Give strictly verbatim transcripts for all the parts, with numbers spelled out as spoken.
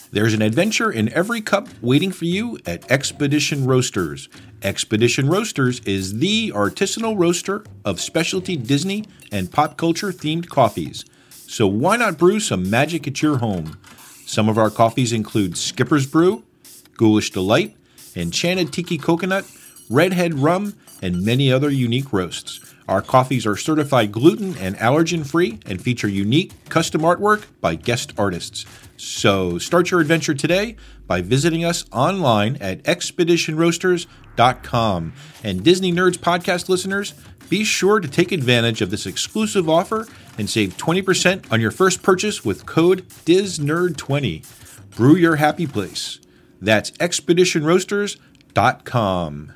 There's an adventure in every cup waiting for you at Expedition Roasters. Expedition Roasters is the artisanal roaster of specialty Disney and pop culture themed coffees. So why not brew some magic at your home? Some of our coffees include Skipper's Brew, Ghoulish Delight, Enchanted Tiki Coconut, Redhead Rum, and many other unique roasts. Our coffees are certified gluten and allergen-free and feature unique custom artwork by guest artists. So start your adventure today by visiting us online at expedition roasters dot com. And Disney Nerds podcast listeners, be sure to take advantage of this exclusive offer and save twenty percent on your first purchase with code D I S Nerd twenty. Brew your happy place. That's expedition roasters dot com.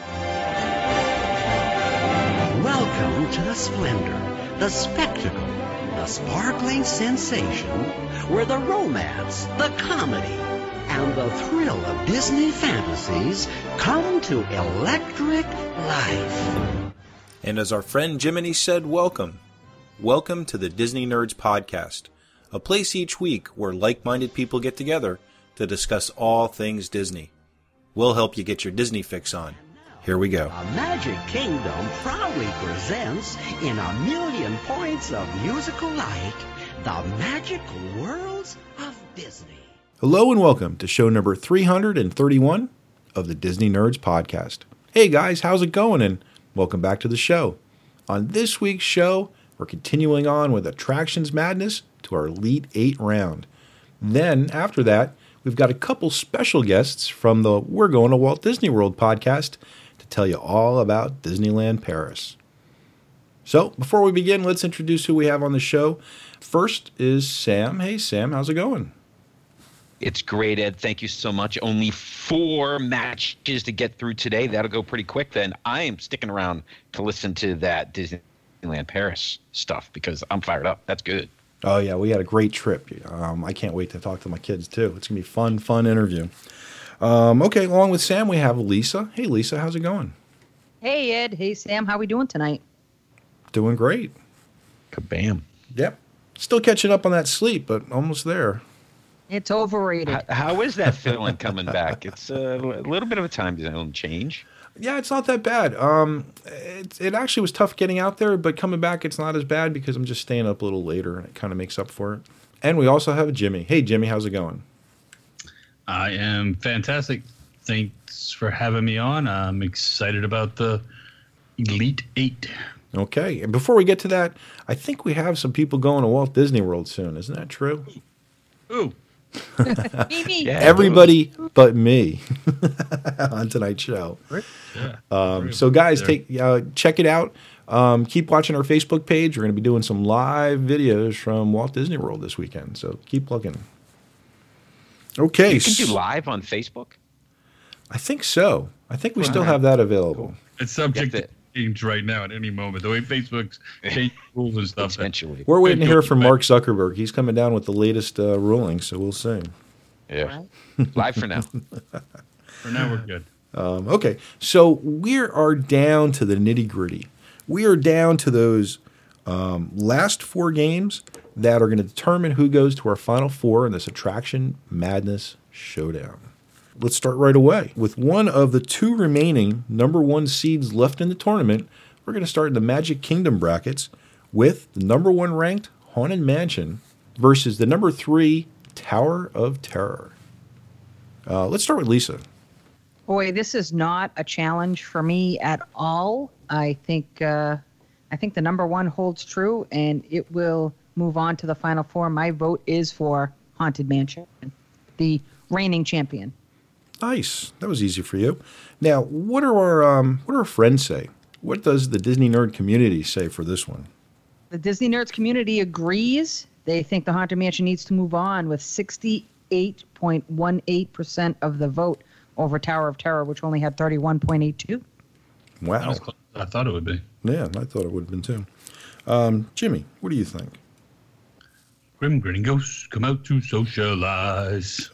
Welcome to the splendor, the spectacle, the sparkling sensation, where the romance, the comedy, and the thrill of Disney fantasies come to electric life. And as our friend Jiminy said, welcome. Welcome to the Disney Nerds Podcast, a place each week where like-minded people get together to discuss all things Disney. We'll help you get your Disney fix on. Here we go. A Magic Kingdom proudly presents, in a million points of musical light, the magical worlds of Disney. Hello and welcome to show number three hundred thirty-one of the Disney Nerds Podcast. Hey guys, how's it going? And welcome back to the show. On this week's show, we're continuing on with Attractions Madness to our Elite Eight round. Then, after that, we've got a couple special guests from the We're Going to Walt Disney World podcast to tell you all about Disneyland Paris. So, before we begin, let's introduce who we have on the show. First is Sam. Hey, Sam, how's it going? It's great, Ed. Thank you so much. Only four matches to get through today. That'll go pretty quick then. I am sticking around to listen to that Disneyland Paris stuff because I'm fired up. That's good. Oh, yeah, we had a great trip. Um, I can't wait to talk to my kids, too. It's going to be a fun, fun interview. Um, okay, along with Sam, we have Lisa. Hey, Lisa, how's it going? Hey, Ed. Hey, Sam. How we doing tonight? Doing great. Kabam. Yep. Still catching up on that sleep, but almost there. It's overrated. How, how is that feeling coming back? It's a little bit of a time zone change. Yeah, it's not that bad. Um, it, it actually was tough getting out there, but coming back, it's not as bad because I'm just staying up a little later, and it kind of makes up for it. And we also have Jimmy. Hey, Jimmy, how's it going? I am fantastic. Thanks for having me on. I'm excited about the Elite Eight. Okay, and before we get to that, I think we have some people going to Walt Disney World soon. Isn't that true? Ooh. me, me. Yeah, Everybody but me on tonight's show. Yeah. Um, so, guys, take uh, check it out. Um, keep watching our Facebook page. We're going to be doing some live videos from Walt Disney World this weekend. So keep looking. Okay. You can do live on Facebook? I think so. I think we still have that available. It's subject Get to change right now at any moment. The way Facebook's changed rules and stuff. Eventually. We're waiting to hear from Mark Zuckerberg. He's coming down with the latest uh, ruling, so we'll see. Yeah. Live for now. For now, we're good. Um, okay, so we are down to the nitty-gritty. We are down to those um, last four games that are going to determine who goes to our final four in this Attraction Madness Showdown. Let's start right away. With one of the two remaining number one seeds left in the tournament, we're going to start in the Magic Kingdom brackets with the number one ranked Haunted Mansion versus the number three Tower of Terror. Uh, let's start with Lisa. Boy, this is not a challenge for me at all. I think uh, I think the number one holds true, and it will move on to the final four. My vote is for Haunted Mansion, the reigning champion. Nice. That was easy for you. Now, what are our um, what do our friends say? What does the Disney Nerd community say for this one? The Disney Nerds community agrees. They think the Haunted Mansion needs to move on with sixty-eight point one eight percent of the vote over Tower of Terror, which only had thirty-one point eight two. Wow. I thought it would be. Yeah, I thought it would have been too. Um, Jimmy, what do you think? Grim grinning ghosts come out to socialize.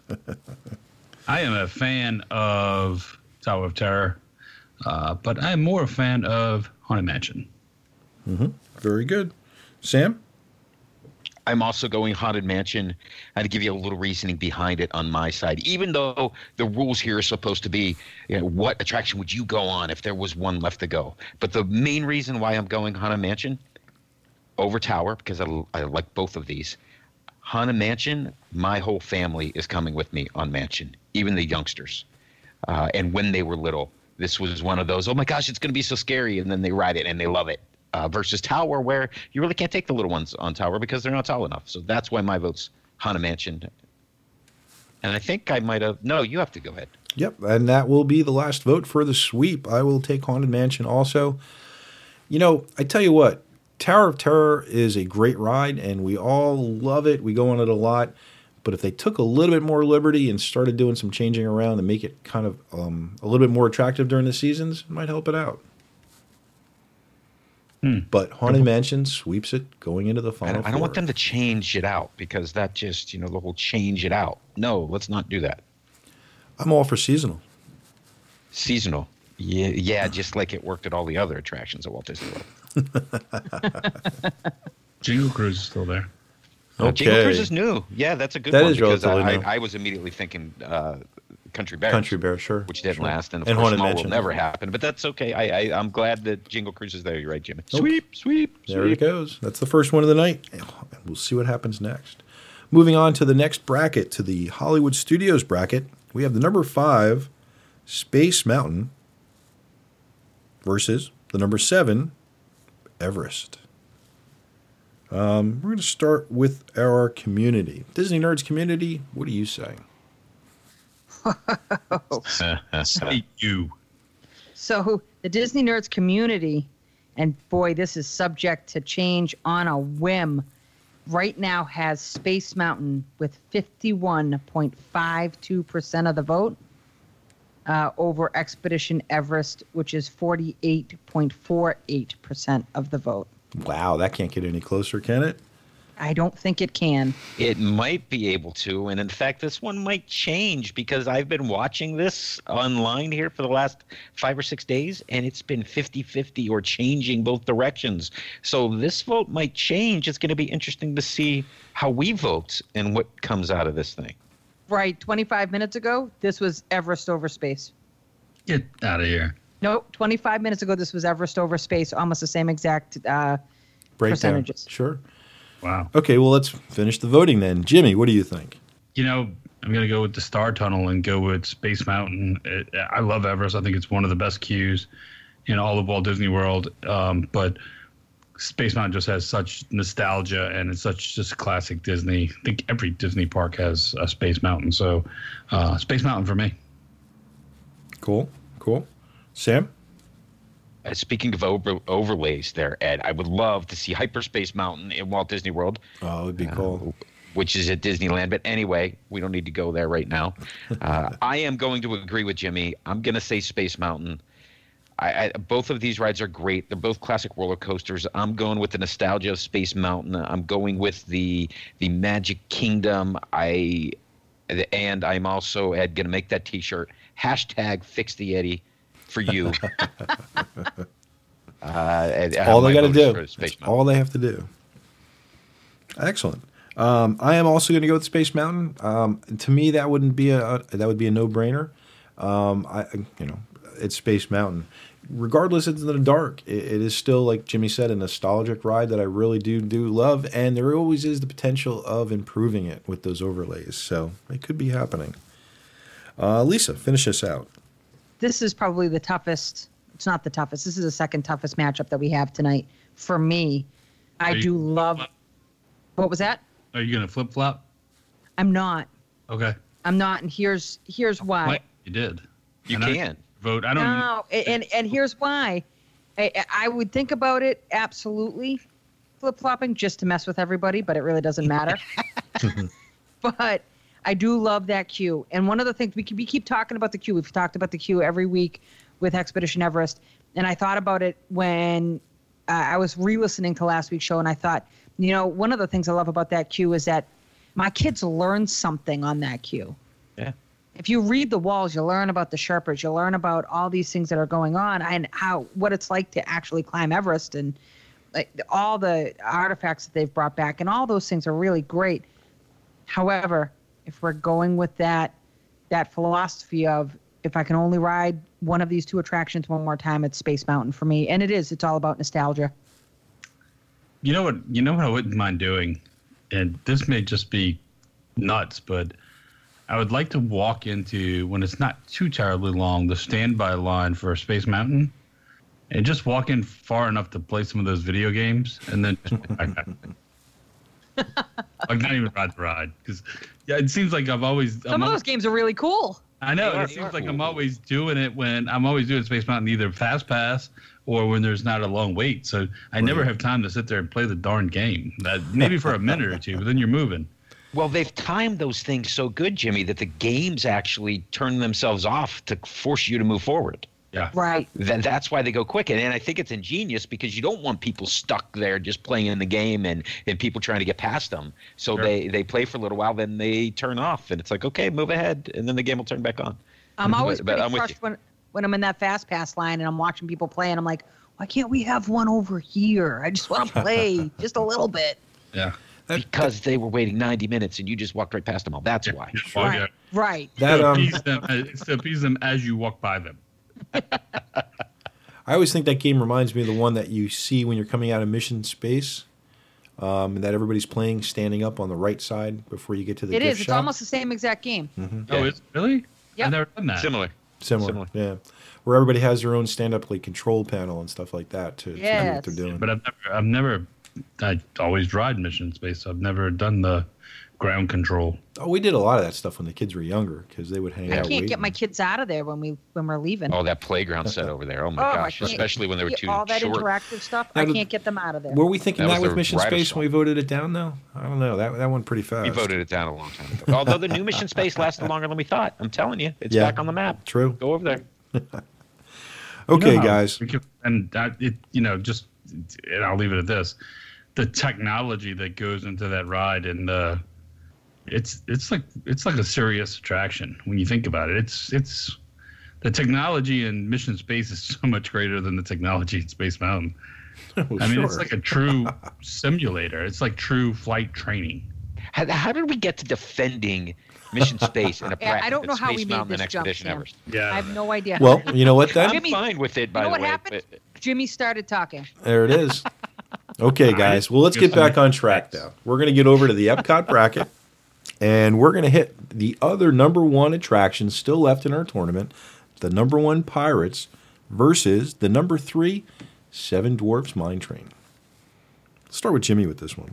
I am a fan of Tower of Terror, uh, but I am more a fan of Haunted Mansion. Mm-hmm. Very good. Sam? I'm also going Haunted Mansion. I had to give you a little reasoning behind it on my side, even though the rules here are supposed to be, you know, what attraction would you go on if there was one left to go? But the main reason why I'm going Haunted Mansion over Tower, because I, I like both of these. Haunted Mansion, my whole family is coming with me on Mansion, even the youngsters. Uh, and when they were little, this was one of those, oh my gosh, it's going to be so scary. And then they ride it and they love it. Uh, versus Tower, where you really can't take the little ones on Tower because they're not tall enough. So that's why my vote's Haunted Mansion. And I think I might have – no, you have to go ahead. Yep, and that will be the last vote for the sweep. I will take Haunted Mansion also. You know, I tell you what, Tower of Terror is a great ride, and we all love it. We go on it a lot. But if they took a little bit more liberty and started doing some changing around and make it kind of um, a little bit more attractive during the seasons, it might help it out. Hmm. But Haunted Mansion sweeps it going into the final I don't, I don't want them to change it out because that just, you know, the whole change it out. No, let's not do that. I'm all for seasonal. Seasonal. Yeah, yeah, just like it worked at all the other attractions at Walt Disney World. Jingle Cruise is still there. Okay. Uh, Jingle Cruise is new. Yeah, that's a good that one. That is because relatively I, new. I, I was immediately thinking uh, Country Bears. Country Bears, sure. Which didn't sure. last. And, of and course, Haunted Small Mansion will never happen. But that's okay. I, I, I'm glad that Jingle Cruise is there. You're right, Jimmy. Nope. Sweep, sweep, There sweep. it goes. That's the first one of the night. We'll see what happens next. Moving on to the next bracket, to the Hollywood Studios bracket, we have the number five, Space Mountain, versus the number seven, Everest. Um, we're going to start with our community. Disney Nerds community, what do you say? Say you. So the Disney Nerds community, and boy, this is subject to change on a whim, right now has Space Mountain with fifty-one point five two percent of the vote uh, over Expedition Everest, which is forty-eight point four eight percent of the vote. Wow, that can't get any closer, can it? I don't think it can. It might be able to, and in fact, this one might change because I've been watching this online here for the last five or six days, and it's been fifty-fifty or changing both directions. So this vote might change. It's going to be interesting to see how we vote and what comes out of this thing. Right, twenty-five minutes ago, this was Everest over Space. Get out of here. Nope, twenty-five minutes ago, this was Everest over Space, almost the same exact uh, Breakdown. percentages. Sure. Wow. Okay, well, let's finish the voting then. Jimmy, what do you think? You know, I'm going to go with the Star Tunnel and go with Space Mountain. It, I love Everest. I think it's one of the best queues in all of Walt Disney World. Um, but Space Mountain just has such nostalgia, and it's such just classic Disney. I think every Disney park has a Space Mountain. So uh, Space Mountain for me. Cool, cool. Sam? Uh, speaking of over, overlays there, Ed, I would love to see Hyperspace Mountain in Walt Disney World. Oh, it would be cool. Uh, which is at Disneyland. But anyway, we don't need to go there right now. Uh, I am going to agree with Jimmy. I'm going to say Space Mountain. I, I, both of these rides are great. They're both classic roller coasters. I'm going with the nostalgia of Space Mountain. I'm going with the the Magic Kingdom. I and I'm also, Ed, going to make that T-shirt. Hashtag Fix the Yeti for you. uh, all they got to do. All they have to do. Excellent. Um, I am also going to go with Space Mountain. Um, to me, that wouldn't be a, a that would be a no brainer. Um, I you know it's Space Mountain. Regardless, it's in the dark. It, it is still, like Jimmy said, a nostalgic ride that I really do do love, and there always is the potential of improving it with those overlays. So it could be happening. Uh, Lisa, finish us out. This is probably the toughest. It's not the toughest. This is the second toughest matchup that we have tonight for me. I do love. What was that? Are you going to flip flop? I'm not. Okay. I'm not, and here's here's why. Wait, you did. You and can. I vote. I don't know. No, and and here's why. I, I would think about it absolutely flip flopping just to mess with everybody, but it really doesn't matter. But I do love that queue. And one of the things we keep, we keep talking about the queue. We've talked about the queue every week with Expedition Everest, and I thought about it when uh, I was re-listening to last week's show, and I thought, you know, one of the things I love about that queue is that my kids learn something on that queue. Yeah. If you read the walls, you learn about the Sherpas, you learn about all these things that are going on and how what it's like to actually climb Everest. And like all the artifacts that they've brought back, and all those things are really great. However, if we're going with that that philosophy of if I can only ride one of these two attractions one more time, it's Space Mountain for me, and it is. It's all about nostalgia. You know what? You know what I wouldn't mind doing, and this may just be nuts, but I would like to walk into, when it's not too terribly long, the standby line for Space Mountain, and just walk in far enough to play some of those video games, and then just back out. Like not even ride the ride, because yeah, it seems like I've always some I'm of those games are really cool. I know. Are, It seems like cool. I'm always doing it when I'm always doing Space Mountain, either Fast Pass or when there's not a long wait. So I right. never have time to sit there and play the darn game. That, maybe for a minute or two, but then you're moving. Well, they've timed those things so good, Jimmy, that the games actually turn themselves off to force you to move forward. Yeah. Right. That, that's why they go quick. And, and I think it's ingenious because you don't want people stuck there just playing in the game and, and people trying to get past them. So Sure. they, they play for a little while, then they turn off. And it's like, okay, move ahead. And then the game will turn back on. I'm always But- but pretty I'm with crushed when, when I'm in that Fast Pass line and I'm watching people play, and I'm like, why can't we have one over here? I just want to play just a little bit. Yeah. Because they were waiting ninety minutes and you just walked right past them all. That's why. Oh, Right. yeah. Right. To That um, appease them, it's to appease them as you walk by them. I always think that game reminds me of the one that you see when you're coming out of Mission Space, um, and that everybody's playing standing up on the right side before you get to the It gift is. It's shop. almost the same exact game. Mm-hmm. Oh, it's really? Yep. I've never done that. Similar. Similar, Similar. yeah. Where everybody has their own stand-up like control panel and stuff like that to, to do what Yes. they're doing. But I've never, I've never, I always ride Mission Space. So I've never done the ground control. Oh, we did a lot of that stuff when the kids were younger because they would hang I out. can't waiting. get my kids out of there when we when we're leaving. Oh, that playground set over there. Oh, my Oh, gosh. I can't- Especially when they were too all that short. interactive stuff. Now, I did- can't get them out of there. Were we thinking That that, was with the Mission writer's Space when we voted it down, though? I don't know. That that went pretty fast. We voted it down a long time ago. Although the new Mission Space lasted longer than we thought. I'm telling you. It's Yeah. back on the map. True. Go over there. Okay, You know how guys. we could- and that, it, you know, just, and I'll leave it at this: the technology that goes into that ride, and uh, it's it's like it's like a serious attraction when you think about it. It's it's the technology in Mission Space is so much greater than the technology in Space Mountain. Well, I mean, it's sure. like a true simulator. It's like true flight training. How, how did we get to defending Mission Space and a Yeah, I practice don't know at how Space we made Mountain and this jump, Expedition Sam. Everest? Yeah. I have no idea. how Well, to- you know what then? I'm Jimmy, fine with it, by you know the what way. happened? but- Jimmy started talking. There it is. Okay, guys. Well, let's get back on track now. We're going to get over to the Epcot bracket, and we're going to hit the other number one attraction still left in our tournament, the number one Pirates versus the number three Seven Dwarfs Mine Train. Let's start with Jimmy with this one.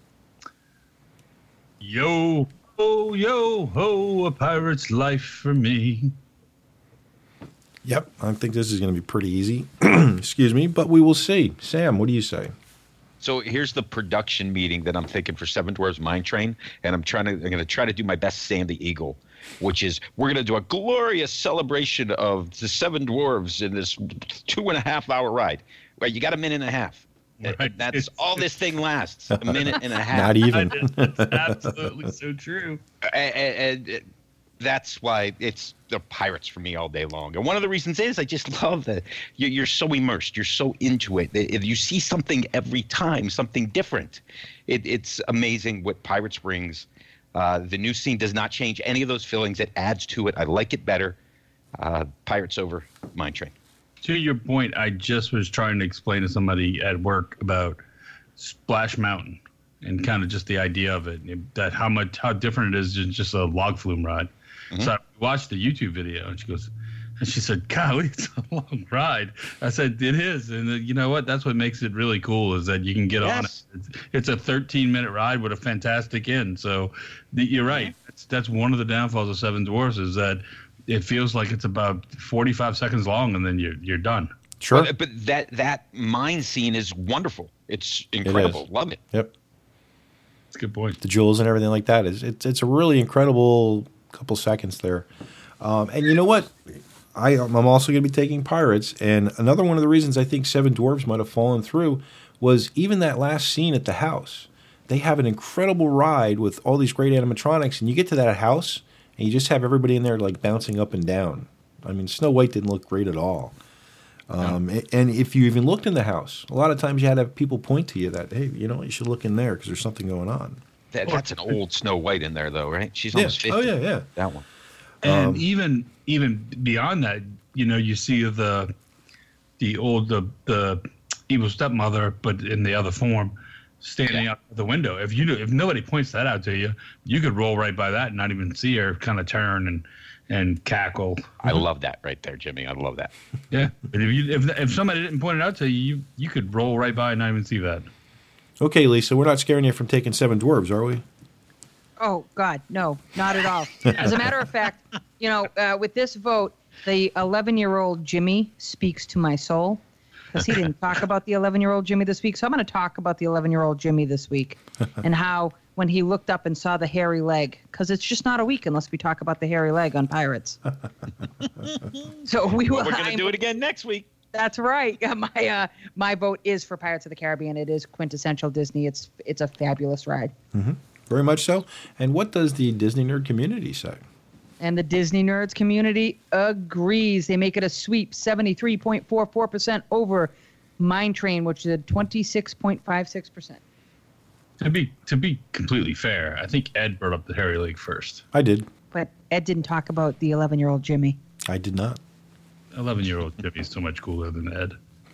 Yo, ho, yo, ho, a pirate's life for me. Yep, I think this is going to be pretty easy. Excuse me, but we will see. Sam, what do you say? So here's the production meeting that I'm thinking for Seven Dwarfs Mine Train, and I'm trying to I'm going to try to do my best Sam the Eagle, which is we're going to do a glorious celebration of the Seven Dwarves in this two and a half hour ride. Well, you got a minute and a half. Right. That's all this thing lasts. A minute and a half. Not even. It's absolutely so true. and, and, and that's why it's the Pirates for me all day long. And one of the reasons is I just love that you're, you're so immersed, you're so into it. If you see something every time, something different, it, it's amazing what Pirates brings. Uh, the new scene does not change any of those feelings. It adds to it. I like it better. Uh, Pirates over Mine Train. To your point, I just was trying to explain to somebody at work about Splash Mountain and kind of just the idea of it, that how much how different it is than just a log flume ride. Mm-hmm. So I watched the YouTube video, and she goes, and she said, "Golly, it's a long ride." I said, "It is," and uh, you know what? That's what makes it really cool is that you can get on it. Yes. It's, it's a thirteen minute ride with a fantastic end. So the, you're right. That's that's one of the downfalls of Seven Dwarfs is that it feels like it's about forty-five seconds long, and then you're you're done. Sure. But, but that that mine scene is wonderful. It's incredible. is. Love it. Yep. That's a good point. The jewels and everything like that. It's, it's, it's a really incredible couple seconds there. Um, and you know what? I, I'm also going to be taking Pirates. And another one of the reasons I think Seven Dwarfs might have fallen through was even that last scene at the house. They have an incredible ride with all these great animatronics. And you get to that house, and you just have everybody in there like bouncing up and down. I mean, Snow White didn't look great at all. Um, a- And if you even looked in the house, a lot of times you had to have people point to you that, hey, you know, you should look in there because there's something going on. That, that's an old Snow White in there, though, right? She's Yeah. almost fifty. Oh, yeah, yeah. That one. And Um, even even beyond that, you know, you see the the old the the evil stepmother, but in the other form, standing Yeah. out the window. If you if nobody points that out to you, you could roll right by that and not even see her kind of turn and and cackle. I love that right there, Jimmy. I love that. Yeah, but if you if if somebody didn't point it out to you, you you could roll right by and not even see that. Okay, Lisa, we're not scaring you from taking Seven Dwarves, are we? Oh, God, no, not at all. As a matter of fact, you know, uh, with this vote, the eleven-year-old Jimmy speaks to my soul because he didn't talk about the eleven-year-old Jimmy this week. So I'm going to talk about the eleven-year-old Jimmy this week and how when he looked up and saw the hairy leg, because it's just not a week unless we talk about the hairy leg on Pirates. So we will. Well, we're going to I'm- do it again next week. That's right. Yeah, my uh, my vote is for Pirates of the Caribbean. It is quintessential Disney. It's it's a fabulous ride. Very much so. And what does the Disney nerd community say? And the Disney Nerds community agrees. They make it a sweep, seventy-three point four four percent over Mine Train, which is at twenty-six point five six percent. To be to be completely fair, I think Ed brought up the hairy leg first. I did. But Ed didn't talk about the eleven-year-old Jimmy. I did not. eleven-year-old Jimmy is so much cooler than Ed.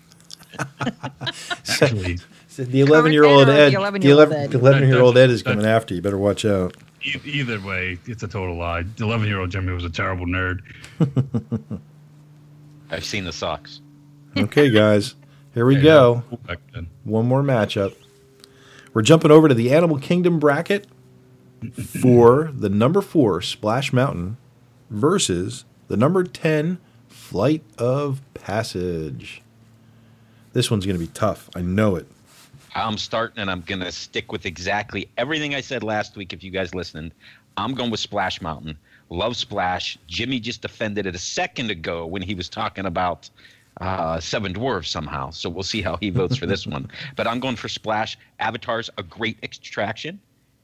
Actually, The eleven-year-old Current Ed or Ed, the the eleven-year-old Ed? eleven-year-old Ed is That's- coming after you. Better watch out. e- either way, it's a total lie. The eleven-year-old Jimmy was a terrible nerd. I've seen the socks. Okay, guys, here we Hey, go. cool back then. One more matchup. We're jumping over to the Animal Kingdom bracket for the number four Splash Mountain versus the number ten Flight of Passage. This one's going to be tough. I know it. I'm starting, and I'm going to stick with exactly everything I said last week. If you guys listened, I'm going with Splash Mountain. Love Splash. Jimmy just defended it a second ago when he was talking about uh, Seven Dwarfs somehow. So we'll see how he votes for this one. But I'm going for Splash. Avatar's a great attraction.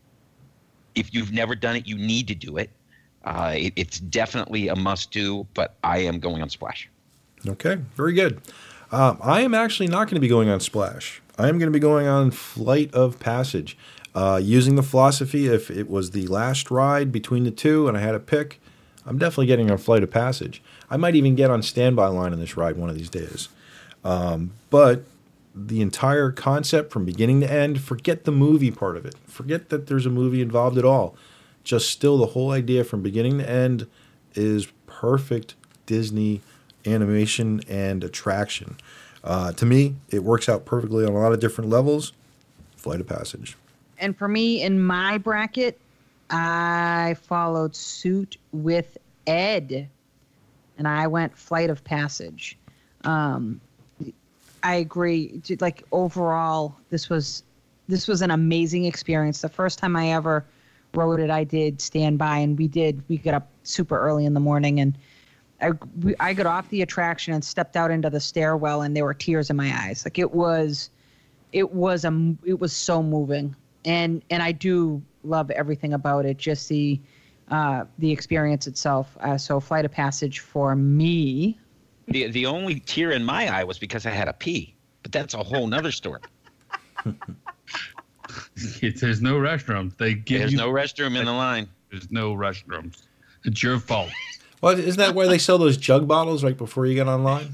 If you've never done it, you need to do it. Uh, it it's definitely a must-do, but I am going on Splash. Okay, very good. Um, I am actually not going to be going on Splash. I am going to be going on Flight of Passage. Uh, using the philosophy, if it was the last ride between the two and I had to pick, I'm definitely getting on Flight of Passage. I might even get on standby line in this ride one of these days. Um, but the entire concept from beginning to end, forget the movie part of it. Forget that there's a movie involved at all. Just still the whole idea from beginning to end is perfect Disney animation and attraction. Uh, to me, it works out perfectly on a lot of different levels. Flight of Passage. And for me, in my bracket, I followed suit with Ed, and I went Flight of Passage. Um, I agree. Like overall, this was this was an amazing experience. The first time I ever rode it, I did stand by, and we did. We got up super early in the morning, and I we, I got off the attraction and stepped out into the stairwell, and there were tears in my eyes. Like it was, it was a it was so moving. And and I do love everything about it, just the uh, the experience itself. Uh, so Flight of Passage for me. The the only tear in my eye was because I had a pee, but that's a whole nother story. It, there's no restrooms. They give There's you no restroom in the line. There's no restrooms. It's your fault. Well, isn't that why they sell those jug bottles right before you get online?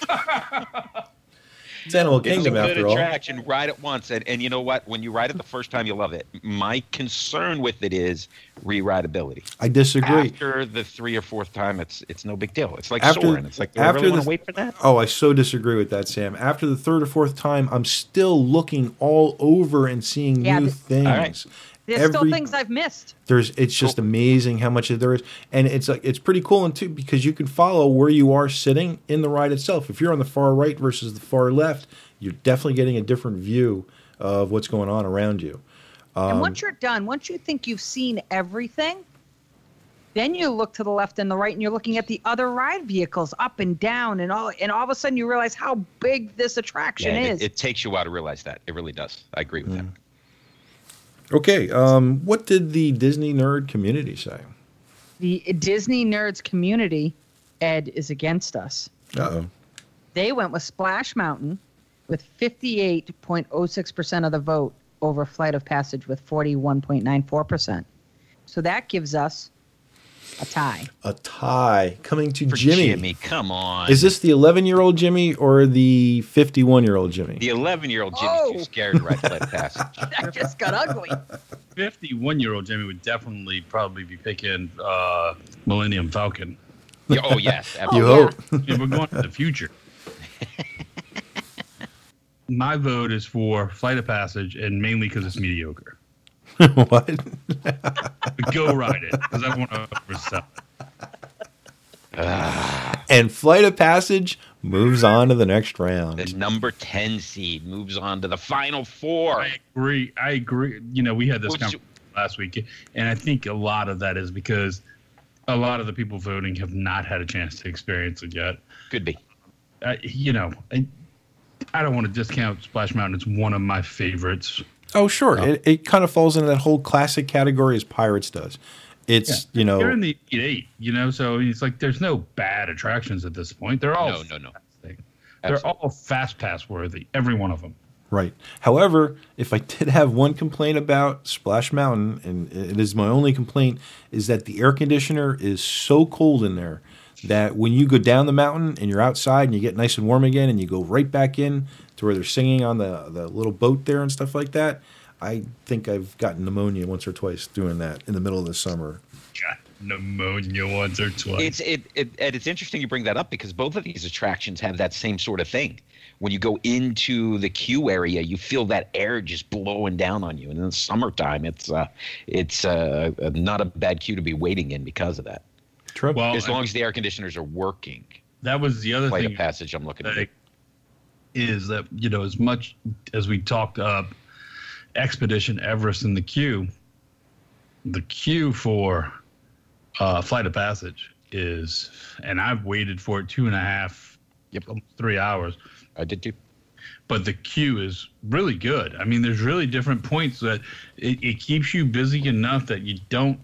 It's Animal Kingdom, it's a after good all. attraction. Ride it once, and, and you know what? When you ride it the first time, you love it. My concern with it is re-rideability. I disagree. After the three or fourth time, it's it's no big deal. It's like After- soaring. It's like, do I after really want the- to wait for that? Oh, I so disagree with that, Sam. After the third or fourth time, I'm still looking all over and seeing Yeah, new th- things. All right. There's Every- still things I've missed. There's, it's just amazing how much there is, and it's like it's pretty cool and too because you can follow where you are sitting in the ride itself. If you're on the far right versus the far left, you're definitely getting a different view of what's going on around you. Um, and once you're done, once you think you've seen everything, then you look to the left and the right, and you're looking at the other ride vehicles up and down, and all, and all of a sudden you realize how big this attraction Yeah, is. it, it takes you a while to realize that. It really does. I agree with that. Okay, um, what did the Disney nerd community say? The Disney Nerds community, Ed, is against us. Uh oh. They went with Splash Mountain with fifty-eight point oh six percent of the vote over Flight of Passage with forty-one point nine four percent. So that gives us a tie. A tie coming to For Jimmy. Jimmy, come on. Is this the eleven-year-old Jimmy or the fifty-one-year-old Jimmy? The eleven-year-old Jimmy's Oh. too scared to ride Flight of Passage. That just got ugly. fifty-one-year-old Jimmy would definitely probably be picking uh, Millennium Falcon. Yeah, oh, yes. You Absolutely. hope. Yeah, we're going to the future. My vote is for Flight of Passage, and mainly because it's mediocre. What? But go ride it, because I want to oversell it. And Flight of Passage moves on to the next The round. number ten seed moves on to the final four. I agree. I agree. You know, we had this Which- conversation last week, and I think a lot of that is because a lot of the people voting have not had a chance to experience it yet. Could be. Uh, you know, I, I don't want to discount Splash Mountain. It's one of my favorites. Oh, sure. It, it kind of falls into that whole classic category as Pirates does. It's, you know, You're in the Elite Eight, you know, so it's like there's no bad attractions at this point. They're all No, no, no. fantastic. They're Absolutely. all fast pass worthy, every one of them. right. However, if I did have one complaint about Splash Mountain, and it is my only complaint, is that the air conditioner is so cold in there that when you go down the mountain and you're outside and you get nice and warm again and you go right back in to where they're singing on the, the little boat there and stuff like that, I think I've gotten pneumonia once or twice doing that in the middle of the summer. Got pneumonia once or twice. It's it, it and it's interesting you bring that up because both of these attractions have that same sort of thing. When you go into the queue area, you feel that air just blowing down on you. And in the summertime, it's uh, it's uh, not a bad queue to be waiting in because of that. True. well, As long as the air conditioners are working. that was the other Flight thing. of Passage, I'm looking at. Like, is that, you know, as much as we talked up Expedition Everest in the queue, the queue for uh, Flight of Passage is, and I've waited for it two and a half, Yep. almost three hours, I did too. but the queue is really good. I mean, there's really different points that it, it keeps you busy enough that you don't,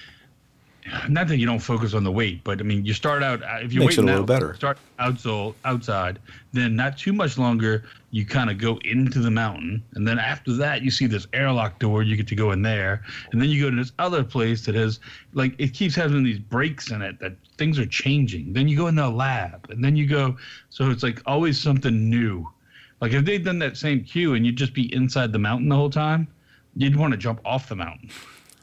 not that you don't focus on the wait, but I mean, you start out, if you're Makes it a waiting little out, better. start outside, outside, then not too much longer, you kind of go into the mountain. And then after that, you see this airlock door, you get to go in there. And then you go to this other place that has, like, it keeps having these breaks in it that things are changing. Then you go in the lab, and then you go, so it's like always something new. Like if they'd done that same queue and you'd just be inside the mountain the whole time, you'd want to jump off the mountain.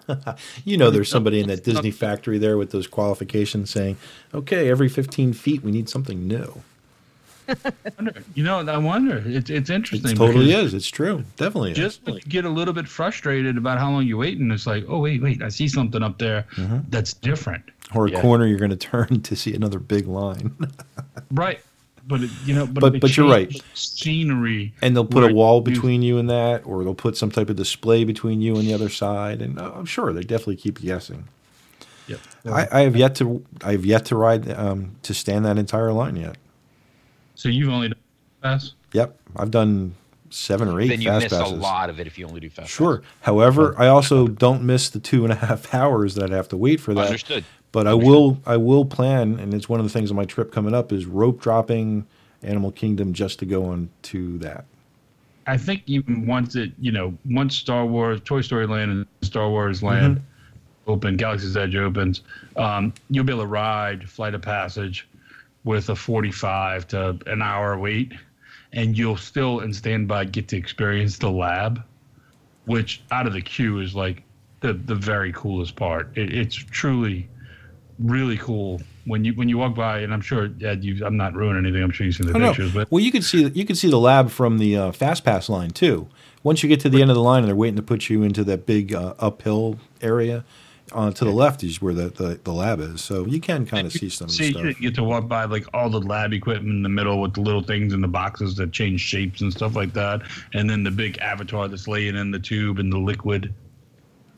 You know, there's somebody in that Disney factory there with those qualifications saying, okay, every fifteen feet, we need something new. I wonder, you know, I wonder. It's it's It interesting. totally because is. It's true. Definitely is. Just to get a little bit frustrated about how long you wait, and it's like, oh wait, wait, I see something up there that's different, Or a Yeah. corner you're going to turn to see another big line. right? But it, you know, but But- they but you're right. change Scenery, And they'll put where a wall you- between you and that, or they'll put some type of display between you and the other side. And uh, I'm sure they definitely keep you guessing. Yep. I, I have yet to I have yet to ride um, to stand that entire line yet. So you've only done pass. Yep, I've done seven or eight Then you fast miss a passes. lot of it if you only do fast Sure. However, I also don't miss the two and a half hours that I'd have to wait for that. Understood. But I will I will plan, and it's one of the things on my trip coming up is rope dropping Animal Kingdom just to go on to that. I think even once it, you know, once Star Wars, Toy Story Land, and Star Wars Land open, Galaxy's Edge opens, um, you'll be able to ride Flight of Passage with a forty-five to an hour wait, and you'll still in standby get to experience the lab, which out of the queue is like the the very coolest part. It, it's truly really cool when you when you walk by, and I'm sure Ed, you, I'm not ruining anything. I'm sure you've seen the Oh, no. pictures, but Well, you could see you could see the lab from the uh, Fast Pass line too. Once you get to the end of the line and they're waiting to put you into that big uh, uphill area, uh, to the left is where the, the, the lab is. So you can kind of see some of the See, stuff. you get to walk by like all the lab equipment in the middle with the little things in the boxes that change shapes and stuff like that, and then the big avatar that's laying in the tube and the liquid.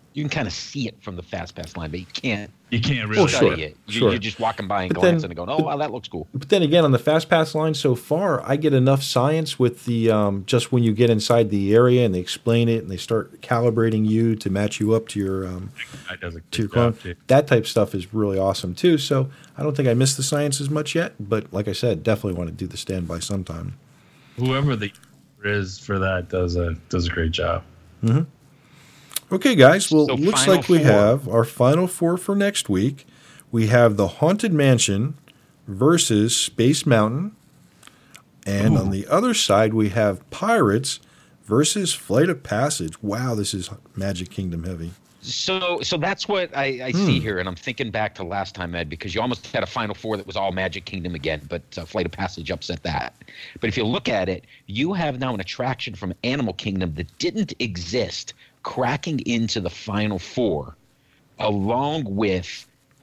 You can kind of see it from the fast pass line, but you can't. You can't Well, really sure. see it. You, sure. You're just walking by and But then- glancing and going, "Oh, wow, that looks cool." But then again, on the fast pass line so far, I get enough science with the um, just when you get inside the area and they explain it and they start calibrating you to match you up to your um, That does a to your good clone. job, too. That type of stuff is really awesome too. So I don't think I miss the science as much yet. But like I said, definitely want to do the standby sometime. Whoever the is for that does a does a great job. Okay, guys. Well, So looks final like we four. have our final four for next week. We have the Haunted Mansion versus Space Mountain. And on the other side, we have Pirates versus Flight of Passage. Wow, this is Magic Kingdom heavy. So, so that's what I, I Hmm. see here, and I'm thinking back to last time, Ed, because you almost had a Final Four that was all Magic Kingdom again, but uh, Flight of Passage upset that. But if you look at it, you have now an attraction from Animal Kingdom that didn't exist, cracking into the Final Four, along with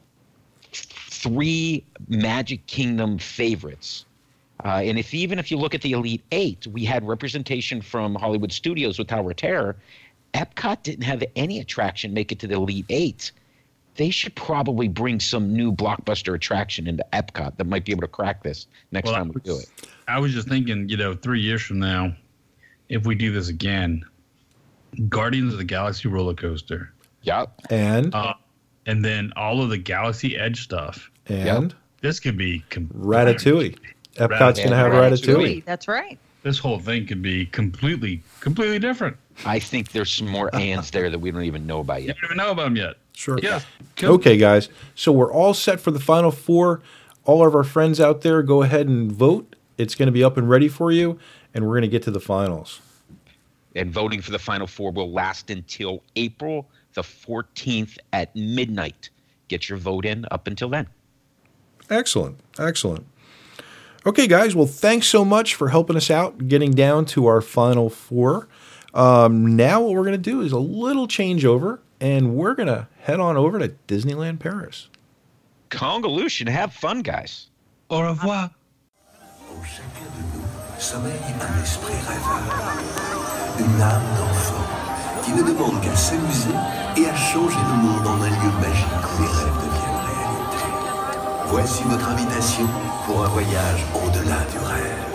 three Magic Kingdom favorites. Uh, and if even if you look at the Elite Eight, we had representation from Hollywood Studios with Tower of Terror. Epcot didn't have any attraction make it to the Elite Eight. They should probably bring some new blockbuster attraction into Epcot that might be able to crack this next Well, time we do it. I was just thinking, you know, three years from now, if we do this again, Guardians of the Galaxy roller coaster, Yeah. And, uh, and then all of the Galaxy Edge stuff. and This could be com- Ratatouille. Epcot's going to have Ratatouille. Ratatouille. That's right. This whole thing could be completely, completely different. I think there's some more ands there that we don't even know about You yet. don't even know about them yet. Sure. Yeah. Okay, guys. So we're all set for the Final Four. All of our friends out there, go ahead and vote. It's going to be up and ready for you, and we're going to get to the finals. And voting for the Final Four will last until April the fourteenth at midnight. Get your vote in up until then. Excellent. Excellent. Okay, guys. Well, thanks so much for helping us out getting down to our Final Four. Um, now what we're going to do is a little changeover, and we're going to head on over to Disneyland Paris. Convolution, have fun, guys. Au revoir. En chacun de nous sommeille un esprit rêveur, une âme d'enfant qui ne demande qu'à s'amuser et à changer le monde en un lieu magique où les rêves deviennent réalité. Voici votre invitation pour un voyage au-delà du rêve.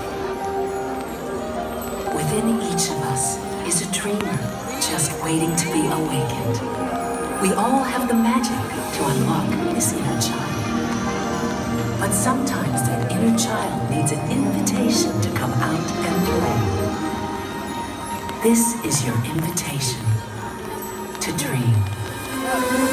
Within each of us is a dreamer just waiting to be awakened. We all have the magic to unlock this inner child. But sometimes that inner child needs an invitation to come out and play. This is your invitation to dream.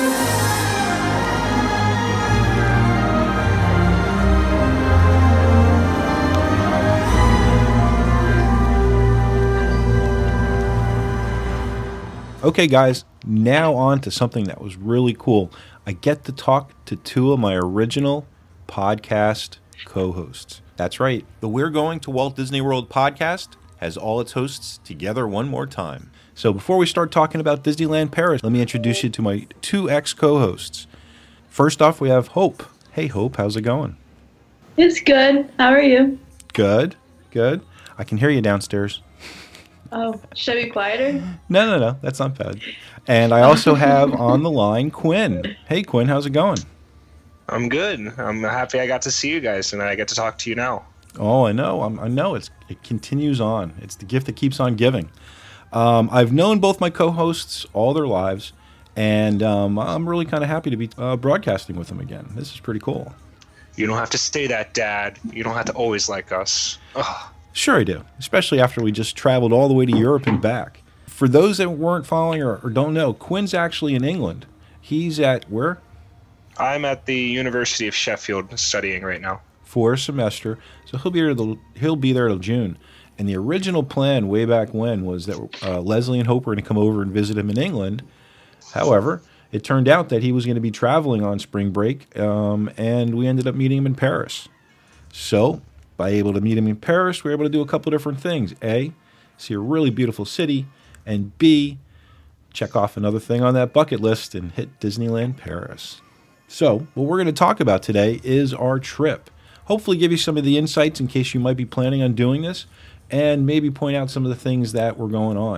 Okay, guys, now on to something that was really cool. I get to talk to two of my original podcast co-hosts. That's right. The We're Going to Walt Disney World podcast has all its hosts together one more time. So before we start talking about Disneyland Paris, let me introduce you to my two ex-co-hosts. First off, we have Hope. Hey, Hope, how's it going? It's good. How are you? Good, good. I can hear you downstairs. Oh, should I be quieter? No, no, no, that's not bad. And I also have on the line Quinn. Hey, Quinn, how's it going? I'm good. I'm happy I got to see you guys and I get to talk to you now. Oh, I know. I'm, I know. It's it continues on. It's the gift that keeps on giving. Um, I've known both my co-hosts all their lives, and um, I'm really kind of happy to be uh, broadcasting with them again. This is pretty cool. You don't have to say that, Dad. You don't have to always like us. Ugh. Sure I do, especially after we just traveled all the way to Europe and back. For those that weren't following or, or don't know, Quinn's actually in England. He's at where? I'm at the University of Sheffield studying right now. For a semester, so he'll be there. Till, he'll be there till June. And the original plan, way back when, was that uh, Leslie and Hope were going to come over and visit him in England. However, it turned out that he was going to be traveling on spring break, um, and we ended up meeting him in Paris. So, by able to meet him in Paris, we were able to do a couple of different things. A, see a really beautiful city, and B, check off another thing on that bucket list and hit Disneyland Paris. So, what we're going to talk about today is our trip. Hopefully give you some of the insights in case you might be planning on doing this, and maybe point out some of the things that were going on.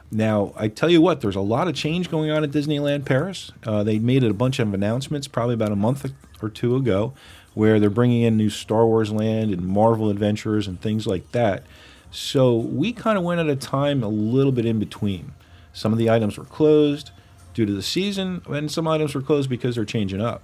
Now, I tell you what, there's a lot of change going on at Disneyland Paris. Uh, they made it a bunch of announcements probably about a month or two ago where they're bringing in new Star Wars Land and Marvel Adventures and things like that. So we kind of went at a time a little bit in between. Some of the items were closed due to the season, and some items were closed because they're changing up.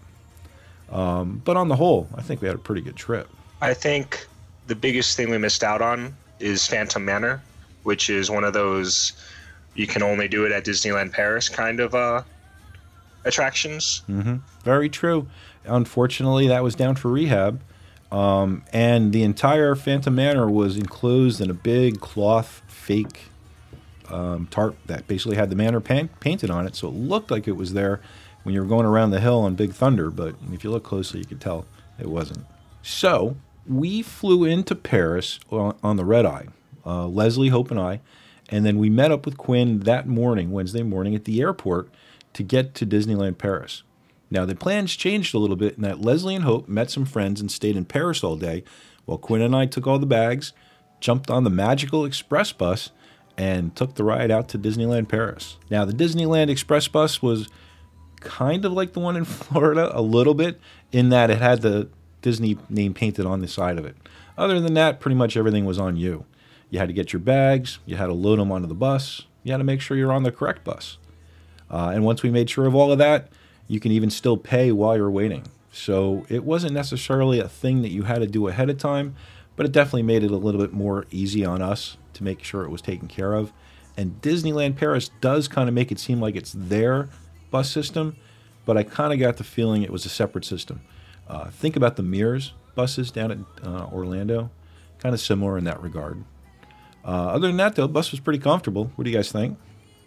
Um, but on the whole, I think we had a pretty good trip. I think the biggest thing we missed out on is Phantom Manor, which is one of those you can only do it at Disneyland Paris kind of uh, attractions. Mm-hmm. Very true. Unfortunately, that was down for rehab. Um, and the entire Phantom Manor was enclosed in a big cloth fake um, tarp that basically had the manor pan- painted on it. So it looked like it was there when you were going around the hill on Big Thunder. But if you look closely, you could tell it wasn't. So we flew into Paris on, on the red eye, uh, Leslie, Hope, and I. And then we met up with Quinn that morning, Wednesday morning, at the airport to get to Disneyland Paris. Now, the plans changed a little bit in that Leslie and Hope met some friends and stayed in Paris all day, while Quinn and I took all the bags, jumped on the Magical Express bus, and took the ride out to Disneyland Paris. Now, the Disneyland Express bus was kind of like the one in Florida, a little bit, in that it had the Disney name painted on the side of it. Other than that, pretty much everything was on you. You had to get your bags, you had to load them onto the bus, you had to make sure you're on the correct bus. Uh, and once we made sure of all of that, you can even still pay while you're waiting. So it wasn't necessarily a thing that you had to do ahead of time, but it definitely made it a little bit more easy on us to make sure it was taken care of. And Disneyland Paris does kind of make it seem like it's their bus system, but I kind of got the feeling it was a separate system. Uh, think about the Mears buses down at uh, Orlando, kind of similar in that regard. Uh, other than that, though, the bus was pretty comfortable. What do you guys think?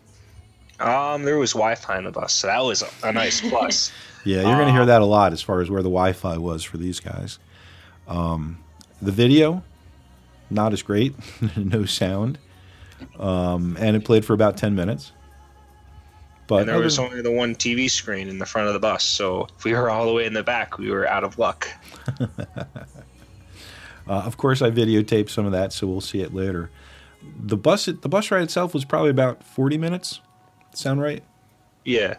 Um, there was Wi-Fi on the bus, so that was a nice plus. Yeah, you're going to hear that a lot as far as where the Wi-Fi was for these guys. Um, the video, not as great, no sound, um, and it played for about ten minutes. But and there was only the one T V screen in the front of the bus, so if we were all the way in the back, we were out of luck. uh, of course, I videotaped some of that, so we'll see it later. The bus, the bus ride itself was probably about forty minutes. Sound right? Yeah.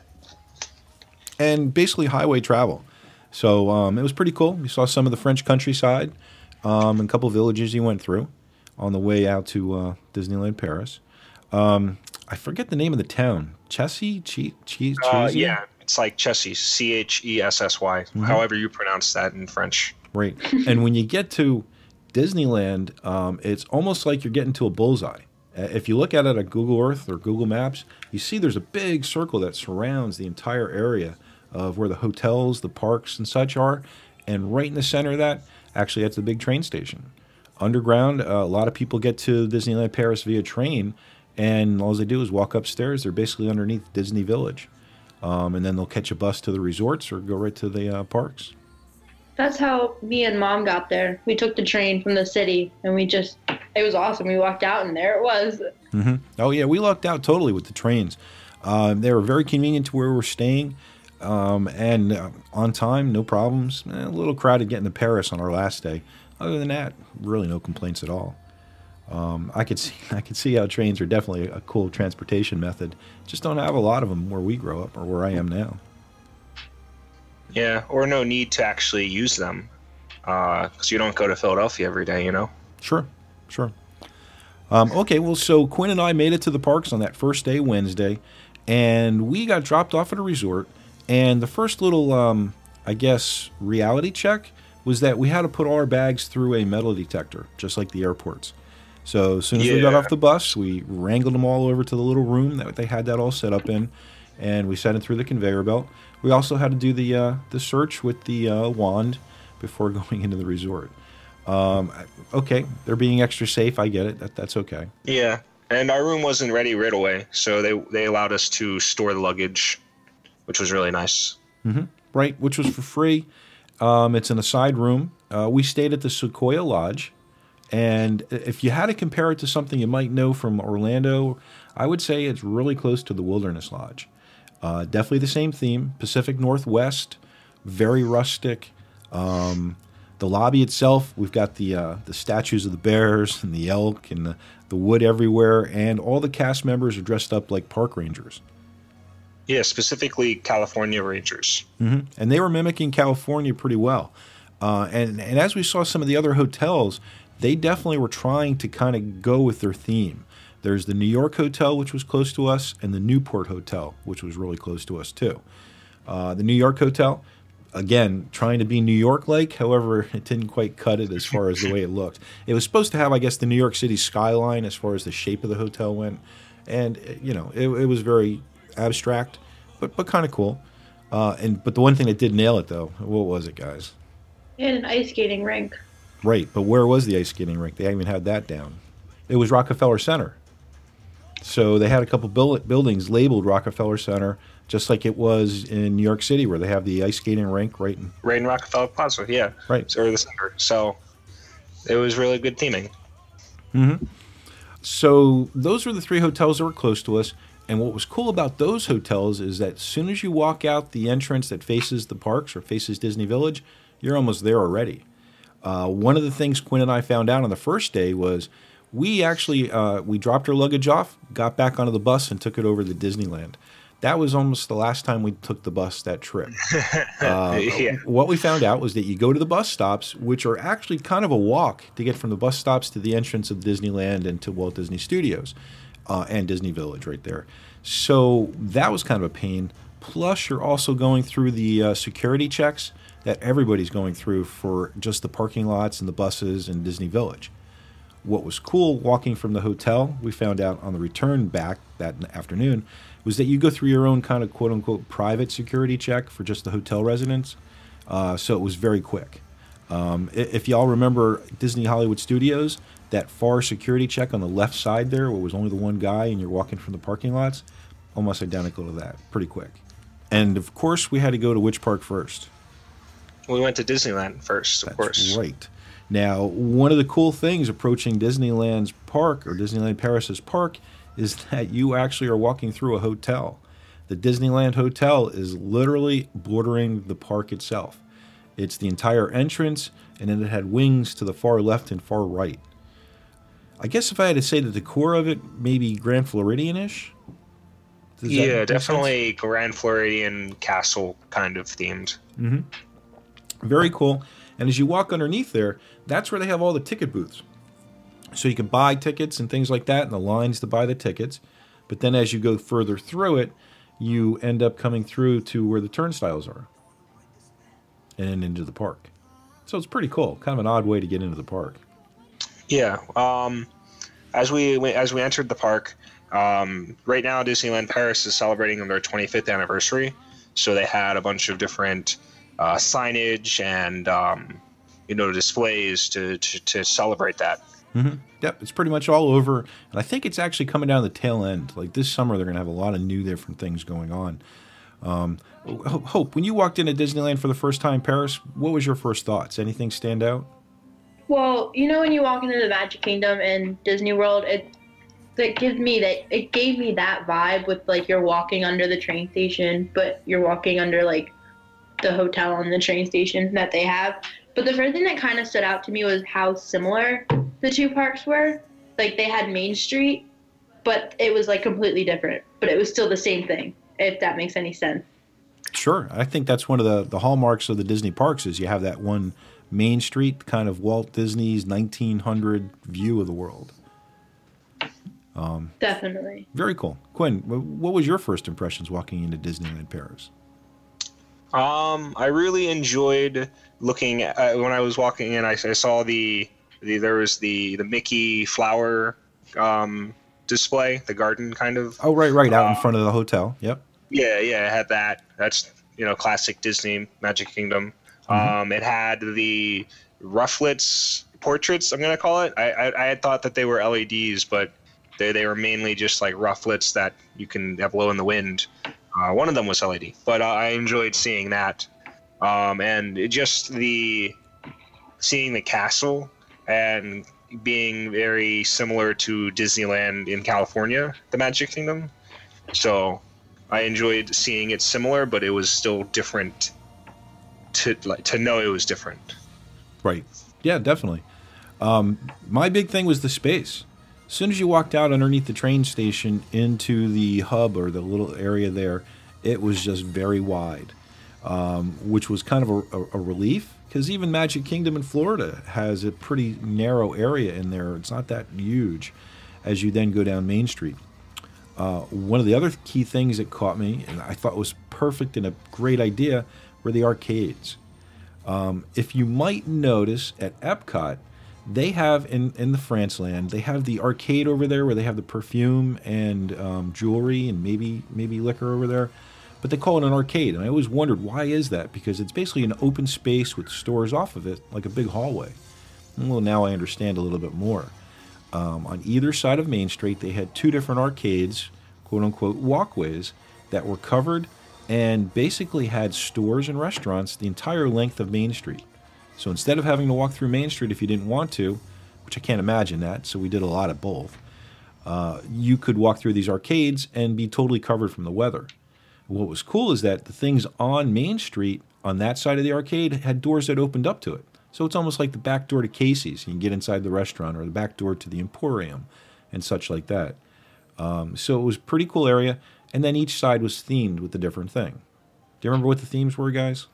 And basically highway travel. So um, it was pretty cool. We saw some of the French countryside um, and a couple of villages you went through on the way out to uh, Disneyland Paris. Um, I forget the name of the town. Chessy? Che- che- uh, yeah, it's like Chessy, C H E S S Y, mm-hmm. however you pronounce that in French. Right. And when you get to Disneyland, um, it's almost like you're getting to a bullseye. If you look at it at Google Earth or Google Maps, you see there's a big circle that surrounds the entire area of where the hotels, the parks, and such are. And right in the center of that, actually, that's the big train station. Underground, uh, a lot of people get to Disneyland Paris via train, and all they do is walk upstairs. They're basically underneath Disney Village. Um, and then they'll catch a bus to the resorts or go right to the uh, parks. That's how me and Mom got there. We took the train from the city, and we just, it was awesome. We walked out, and there it was. Mm-hmm. Oh, yeah, we lucked out totally with the trains. Uh, they were very convenient to where we were staying, um, and uh, on time, no problems. Eh, a little crowded getting to Paris on our last day. Other than that, really no complaints at all. Um, I could see, I could see how trains are definitely a cool transportation method. Just don't have a lot of them where we grow up or where I am now. Yeah, or no need to actually use them, because uh, you don't go to Philadelphia every day, you know? Sure, sure. Um, okay, well, so Quinn and I made it to the parks on that first day, Wednesday, and we got dropped off at a resort, and the first little, um, I guess, reality check was that we had to put all our bags through a metal detector, just like the airports. So as soon as yeah. we got off the bus, we wrangled them all over to the little room that they had that all set up in, and we sent it through the conveyor belt. We also had to do the uh, the search with the uh, wand before going into the resort. Um, okay, they're being extra safe. I get it. That, that's okay. Yeah, and our room wasn't ready right away, so they they allowed us to store the luggage, which was really nice. Mm-hmm. Right, which was for free. Um, it's in a side room. Uh, we stayed at the Sequoia Lodge, and if you had to compare it to something you might know from Orlando, I would say it's really close to the Wilderness Lodge. Uh, definitely the same theme, Pacific Northwest, very rustic. Um, The lobby itself, we've got the uh, the statues of the bears and the elk and the, the wood everywhere, and all the cast members are dressed up like park rangers. Yeah, specifically California Rangers. Mm-hmm. And they were mimicking California pretty well. Uh, and, and as we saw some of the other hotels, they definitely were trying to kind of go with their theme. There's the New York Hotel, which was close to us, and the Newport Hotel, which was really close to us too. Uh, the New York Hotel, again, trying to be New York-like. However, it didn't quite cut it as far as the way it looked. It was supposed to have, I guess, the New York City skyline as far as the shape of the hotel went. And, you know, it, it was very abstract, but, but kind of cool. Uh, and But the one thing that did nail it, though, what was it, guys? And an ice skating rink. Right, but where was the ice skating rink? They haven't even had that down. It was Rockefeller Center. So they had a couple build- buildings labeled Rockefeller Center, just like it was in New York City, where they have the ice skating rink right in, right in Rockefeller Plaza, yeah. Right. Or the center. So it was really good theming. Mm-hmm. So those were the three hotels that were close to us. And what was cool about those hotels is that as soon as you walk out the entrance that faces the parks or faces Disney Village, you're almost there already. Uh, one of the things Quinn and I found out on the first day was we actually uh, we dropped our luggage off, got back onto the bus, and took it over to Disneyland. That was almost the last time we took the bus that trip. Uh, yeah. What we found out was that you go to the bus stops, which are actually kind of a walk to get from the bus stops to the entrance of Disneyland and to Walt Disney Studios uh, and Disney Village right there. So that was kind of a pain. Plus, you're also going through the uh, security checks that everybody's going through for just the parking lots and the buses in Disney Village. What was cool walking from the hotel, we found out on the return back that afternoon, was that you go through your own kind of quote-unquote private security check for just the hotel residents. Uh, so it was very quick. Um, if y'all remember Disney Hollywood Studios, that far security check on the left side there, where it was only the one guy and you're walking from the parking lots, almost identical to that, pretty quick. And of course, we had to go to which park first? We went to Disneyland first, of That's course. Right. Now, one of the cool things approaching Disneyland's park, or Disneyland Paris's park, is that you actually are walking through a hotel. The Disneyland Hotel is literally bordering the park itself. It's the entire entrance, and then it had wings to the far left and far right. I guess if I had to say the decor of it, maybe Grand Floridian-ish? Does that Yeah, make definitely Grand Floridian castle kind of themed. Mm-hmm. Very cool. And as you walk underneath there, that's where they have all the ticket booths. So you can buy tickets and things like that, and the lines to buy the tickets. But then as you go further through it, you end up coming through to where the turnstiles are and into the park. So it's pretty cool. Kind of an odd way to get into the park. Yeah. Um, as we as we entered the park, um, right now Disneyland Paris is celebrating their twenty-fifth anniversary. So they had a bunch of different uh, signage and um, you know displays to, to, to celebrate that. Mm-hmm. Yep, it's pretty much all over. And I think it's actually coming down the tail end. Like this summer, they're going to have a lot of new different things going on. Um, Hope, when you walked into Disneyland for the first time, Paris, what was your first thoughts? Anything stand out? Well, you know when you walk into the Magic Kingdom in Disney World, it it gives me that it gave me that vibe with like you're walking under the train station, but you're walking under like the hotel on the train station that they have. But the first thing that kind of stood out to me was how similar the two parks were. Like they had Main Street, but it was like completely different. But it was still the same thing, if that makes any sense. Sure. I think that's one of the, the hallmarks of the Disney parks is you have that one Main Street kind of Walt Disney's nineteen hundred view of the world. Um, Definitely. Very cool. Quinn, what was your first impressions walking into Disneyland Paris? Um, I really enjoyed looking at, uh, when I was walking in. I, I saw the, the there was the the Mickey flower um, display, the garden kind of. Oh, right, right, out uh, in front of the hotel. Yep. Yeah, yeah, it had that. That's you know classic Disney Magic Kingdom. Mm-hmm. Um, it had the Rufflets portraits. I'm gonna call it. I, I I had thought that they were L E Ds, but they they were mainly just like Rufflets that you can have blow in the wind. Uh, one of them was L E D, but uh, I enjoyed seeing that, um, and it just the seeing the castle and being very similar to Disneyland in California, the Magic Kingdom. So I enjoyed seeing it similar, but it was still different. To like to know it was different. Right. Yeah, definitely. Um, my big thing was the space. As soon as you walked out underneath the train station into the hub or the little area there, it was just very wide, um, which was kind of a, a, a relief because even Magic Kingdom in Florida has a pretty narrow area in there. It's not that huge as you then go down Main Street. Uh, one of the other key things that caught me and I thought was perfect and a great idea were the arcades. Um, if you might notice at Epcot, they have in, in the France land, they have the arcade over there where they have the perfume and um, jewelry and maybe maybe liquor over there, but they call it an arcade. And I always wondered, why is that? Because it's basically an open space with stores off of it, like a big hallway. Well, now I understand a little bit more. Um, on either side of Main Street, they had two different arcades, quote-unquote walkways, that were covered and basically had stores and restaurants the entire length of Main Street. So instead of having to walk through Main Street if you didn't want to, which I can't imagine that, so we did a lot of both, uh, you could walk through these arcades and be totally covered from the weather. What was cool is that the things on Main Street on that side of the arcade had doors that opened up to it. So it's almost like the back door to Casey's. You can get inside the restaurant or the back door to the Emporium and such like that. Um, so it was a pretty cool area, and then each side was themed with a different thing. Do you remember what the themes were, guys?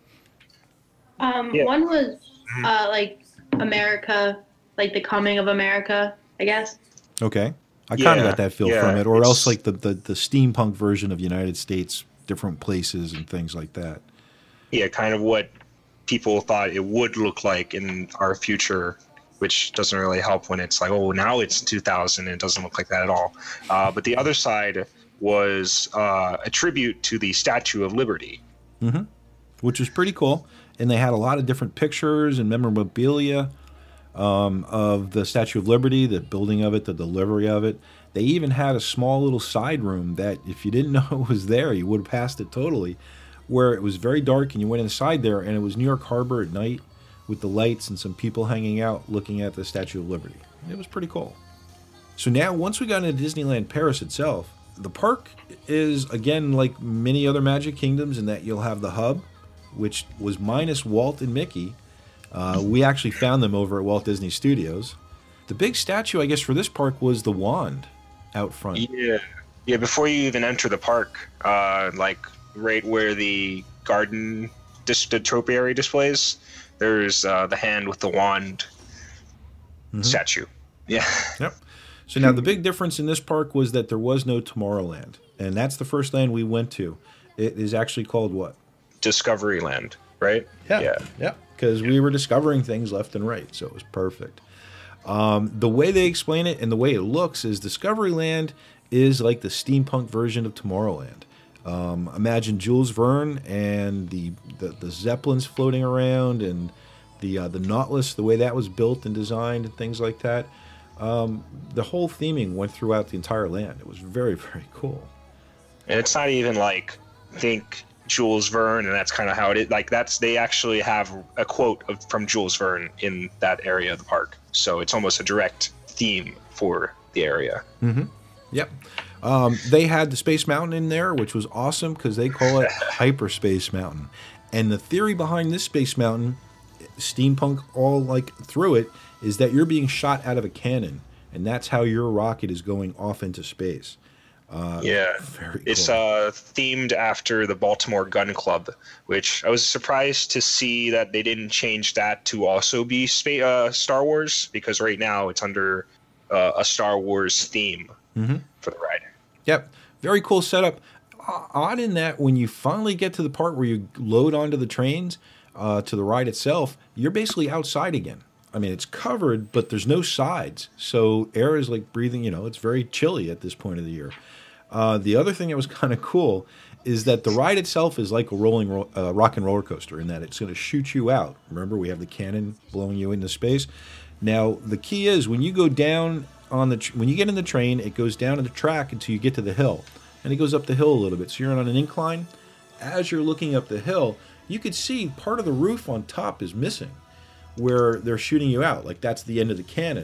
Um, Yeah. One was uh, like America, like the coming of America, I guess. Okay. I kind Yeah, of got that feel yeah, from it, or it's- else like the, the, the steampunk version of United States, different places and things like that. Yeah, kind of what people thought it would look like in our future, which doesn't really help when it's like, oh, now it's two thousand and it doesn't look like that at all. Uh, but the other side was uh, a tribute to the Statue of Liberty. Mm-hmm. Which was pretty cool. And they had a lot of different pictures and memorabilia um, of the Statue of Liberty, the building of it, the delivery of it. They even had a small little side room that if you didn't know it was there, you would have passed it totally, where it was very dark and you went inside there and it was New York Harbor at night with the lights and some people hanging out looking at the Statue of Liberty. It was pretty cool. So now, once we got into Disneyland Paris itself, the park is, again, like many other Magic Kingdoms in that you'll have the hub, which was minus Walt and Mickey. Uh, we actually found them over at Walt Disney Studios. The big statue, I guess, for this park was the wand out front. Yeah, yeah. Before you even enter the park, uh, like right where the garden, dis- the topiary displays, there's uh, the hand with the wand Mhm. statue. Yeah. Yep. So now the big difference in this park was that there was no Tomorrowland, and that's the first land we went to. It is actually called what? Discovery Land, right? Yeah. Yeah. Because we were discovering things left and right, so it was perfect. Um, the way they explain it and the way it looks is Discoveryland is like the steampunk version of Tomorrowland. Um, imagine Jules Verne and the, the the Zeppelins floating around and the uh, the Nautilus, the way that was built and designed and things like that. Um, the whole theming went throughout the entire land. It was very, very cool. And it's not even like think Jules Verne, and that's kind of how it is. Like that's they actually have a quote of, from Jules Verne in that area of the park, so it's almost a direct theme for the area. Mm-hmm. Yep. Um, they had the Space Mountain in there, which was awesome because they call it Hyperspace Mountain. And the theory behind this Space Mountain, steampunk all like through it, is that you're being shot out of a cannon, and that's how your rocket is going off into space. Uh, Yeah, very it's cool. uh, themed after the Baltimore Gun Club, which I was surprised to see that they didn't change that to also be spa- uh, Star Wars, because right now it's under uh, a Star Wars theme Mhm. for the ride. Yep. Very cool setup. O- Odd in that when you finally get to the part where you load onto the trains uh, to the ride itself, you're basically outside again. I mean, it's covered, but there's no sides. So air is like breathing, you know, it's very chilly at this point of the year. Uh, the other thing that was kind of cool is that the ride itself is like a rolling ro- uh, rock and roller coaster in that it's going to shoot you out. Remember, we have the cannon blowing you into space. Now, the key is when you go down on the tr- when you get in the train, it goes down to the track until you get to the hill, and it goes up the hill a little bit. So you're on an incline. As you're looking up the hill, you could see part of the roof on top is missing, where they're shooting you out. Like that's the end of the cannon.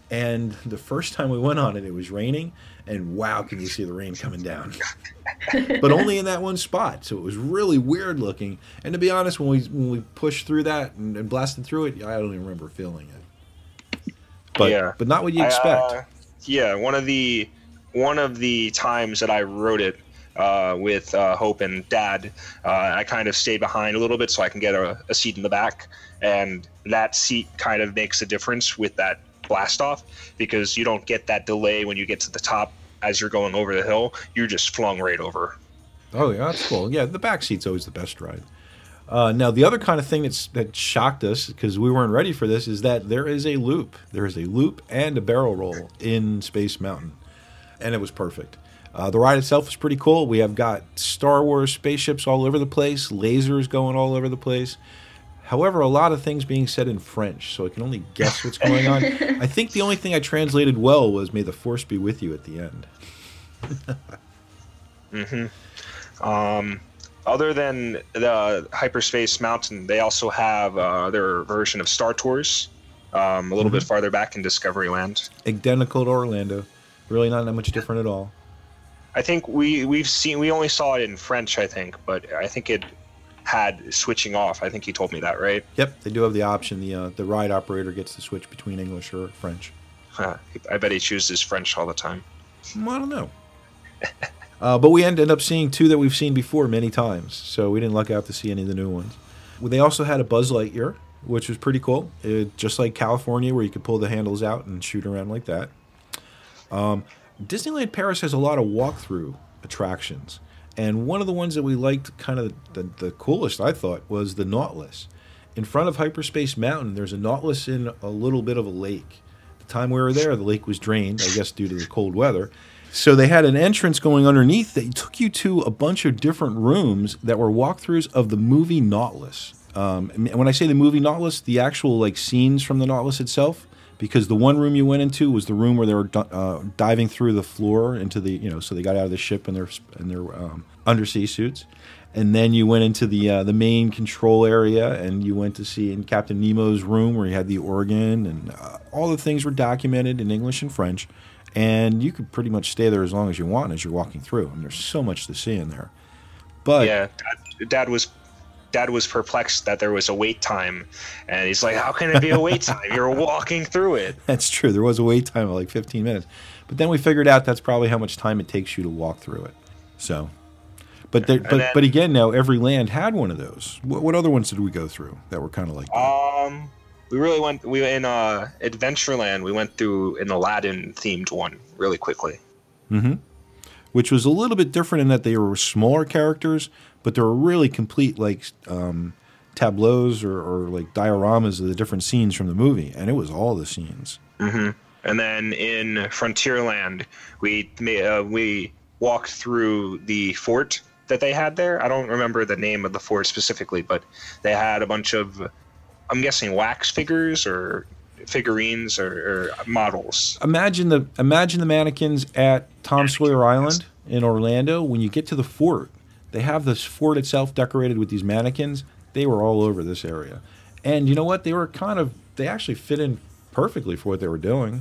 And the first time we went on it, it was raining, and wow, can you see the rain coming down? But only in that one spot, so it was really weird looking. And to be honest, when we when we pushed through that and, and blasted through it, I don't even remember feeling it. But yeah. but not what you expect. I, uh, yeah, one of the one of the times that I rode it uh, with uh, Hope and Dad, uh, I kind of stayed behind a little bit so I can get a, a seat in the back, and that seat kind of makes a difference with that blast off, because you don't get that delay when you get to the top as you're going over the hill. You're just flung right over. Oh yeah, that's cool. Yeah, the back seat's always the best ride. Uh, now the other kind of thing that's that shocked us, because we weren't ready for this, is that there is a loop. There is a loop and a barrel roll in Space Mountain, and it was perfect. Uh, the ride itself is pretty cool. We have got Star Wars spaceships all over the place, lasers going all over the place. However, a lot of things being said in French, so I can only guess what's going on. I think the only thing I translated well was "May the Force be with you" at the end. mm-hmm. Um, other than the Hyperspace Mountain, they also have uh, their version of Star Tours, um, a little mm-hmm. bit farther back in Discovery Land. Identical to Orlando. Really not that much different at all. I think we, we've seen, we only saw it in French, I think, but I think it had switching off. I think he told me that, right? Yep, they do have the option. The uh, the ride operator gets to switch between English or French. Huh. I bet he chooses French all the time. Well, I don't know. uh, but we ended up seeing two that we've seen before many times, so we didn't luck out to see any of the new ones. They also had a Buzz Lightyear, which was pretty cool. It, just like California, where you could pull the handles out and shoot around like that. Um, Disneyland Paris has a lot of walkthrough attractions. And one of the ones that we liked, kind of the, the coolest, I thought, was the Nautilus. In front of Hyperspace Mountain, there's a Nautilus in a little bit of a lake. The time we were there, the lake was drained, I guess due to the cold weather. So they had an entrance going underneath that took you to a bunch of different rooms that were walkthroughs of the movie Nautilus. Um, and when I say the movie Nautilus, the actual like scenes from the Nautilus itself, because the one room you went into was the room where they were uh, diving through the floor into the, you know, so they got out of the ship in their in their um, undersea suits, and then you went into the uh, the main control area, and you went to see in Captain Nemo's room where he had the organ, and uh, all the things were documented in English and French, and you could pretty much stay there as long as you want as you're walking through. And there's so much to see in there. But yeah, Dad, Dad was. Dad was perplexed that there was a wait time, and he's like, how can it be a wait time? You're walking through it. That's true. There was a wait time of like fifteen minutes. But then we figured out that's probably how much time it takes you to walk through it. So, but there, but, then, but again, now every land had one of those. What, what other ones did we go through that were kind of like that? Um, we really went, we in uh, Adventureland, we went through an Aladdin-themed one really quickly. Mm-hmm. Which was a little bit different in that they were smaller characters, but there were really complete like um, tableaus or, or like dioramas of the different scenes from the movie, and it was all the scenes. Mm-hmm. And then in Frontierland, we uh, we walked through the fort that they had there. I don't remember the name of the fort specifically, but they had a bunch of, I'm guessing, wax figures or figurines or, or models. Imagine the imagine the mannequins at Tom Sawyer Island in Orlando. When you get to the fort, they have this fort itself decorated with these mannequins. They were all over this area. And you know what? They were kind of, they actually fit in perfectly for what they were doing.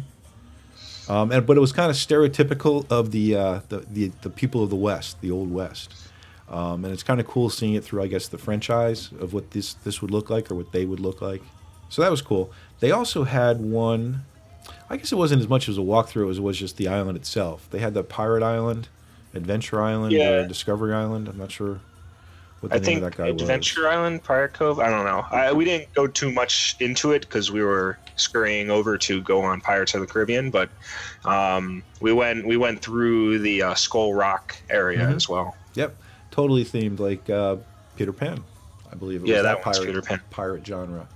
Um, and, but it was kind of stereotypical of the, uh, the, the the people of the West, the Old West. Um, and it's kind of cool seeing it through, I guess, the French eyes of what this, this would look like or what they would look like. So that was cool. They also had one, I guess it wasn't as much as a walkthrough as it was just the island itself. They had the Pirate Island, Adventure Island, yeah. or Discovery Island. I'm not sure what the I name think of that guy Adventure was. Island, Pirate Cove, I don't know. I, we didn't go too much into it because we were scurrying over to go on Pirates of the Caribbean, but um, we went we went through the uh, Skull Rock area mm-hmm. as well. Yep, totally themed like uh, Peter Pan, I believe. It yeah, was that, that one's pirate, Peter Pan. pirate genre.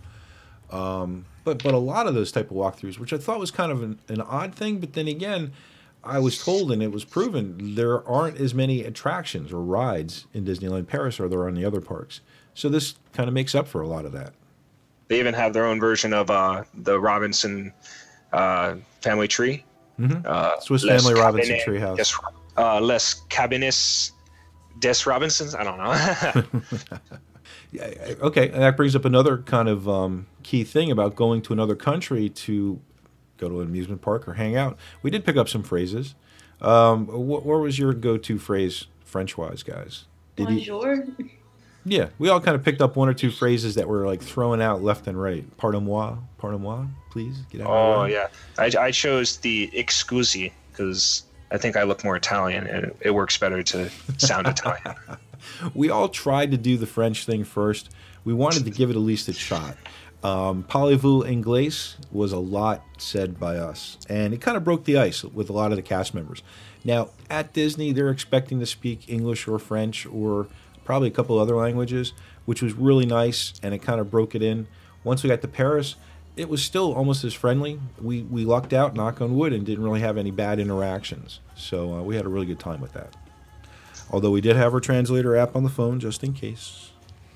Um, but but a lot of those type of walkthroughs, which I thought was kind of an, an odd thing, but then again, I was told, and it was proven, there aren't as many attractions or rides in Disneyland Paris or there are in the other parks. So this kind of makes up for a lot of that. They even have their own version of uh, the Robinson uh, family tree. Mm-hmm. Uh, Swiss Family Robinson Treehouse. Des, uh, Les Cabines des Robinsons? I don't know. Yeah, okay, and that brings up another kind of um, key thing about going to another country to go to an amusement park or hang out. We did pick up some phrases. Um, what, what was your go-to phrase French-wise, guys? Did Bonjour. You, yeah, we all kind of picked up one or two phrases that were like thrown out left and right. Pardon-moi, pardon-moi, please get out. Oh, yeah. I, I chose the excusez because I think I look more Italian, and it, it works better to sound Italian. We all tried to do the French thing first. We wanted to give it at least a shot. Um, Parlez-vous anglais was a lot said by us, and it kind of broke the ice with a lot of the cast members. Now, at Disney, they're expecting to speak English or French or probably a couple other languages, which was really nice, and it kind of broke it in. Once we got to Paris, it was still almost as friendly. We we lucked out, knock on wood, and didn't really have any bad interactions. So uh, we had a really good time with that. Although we did have our translator app on the phone just in case.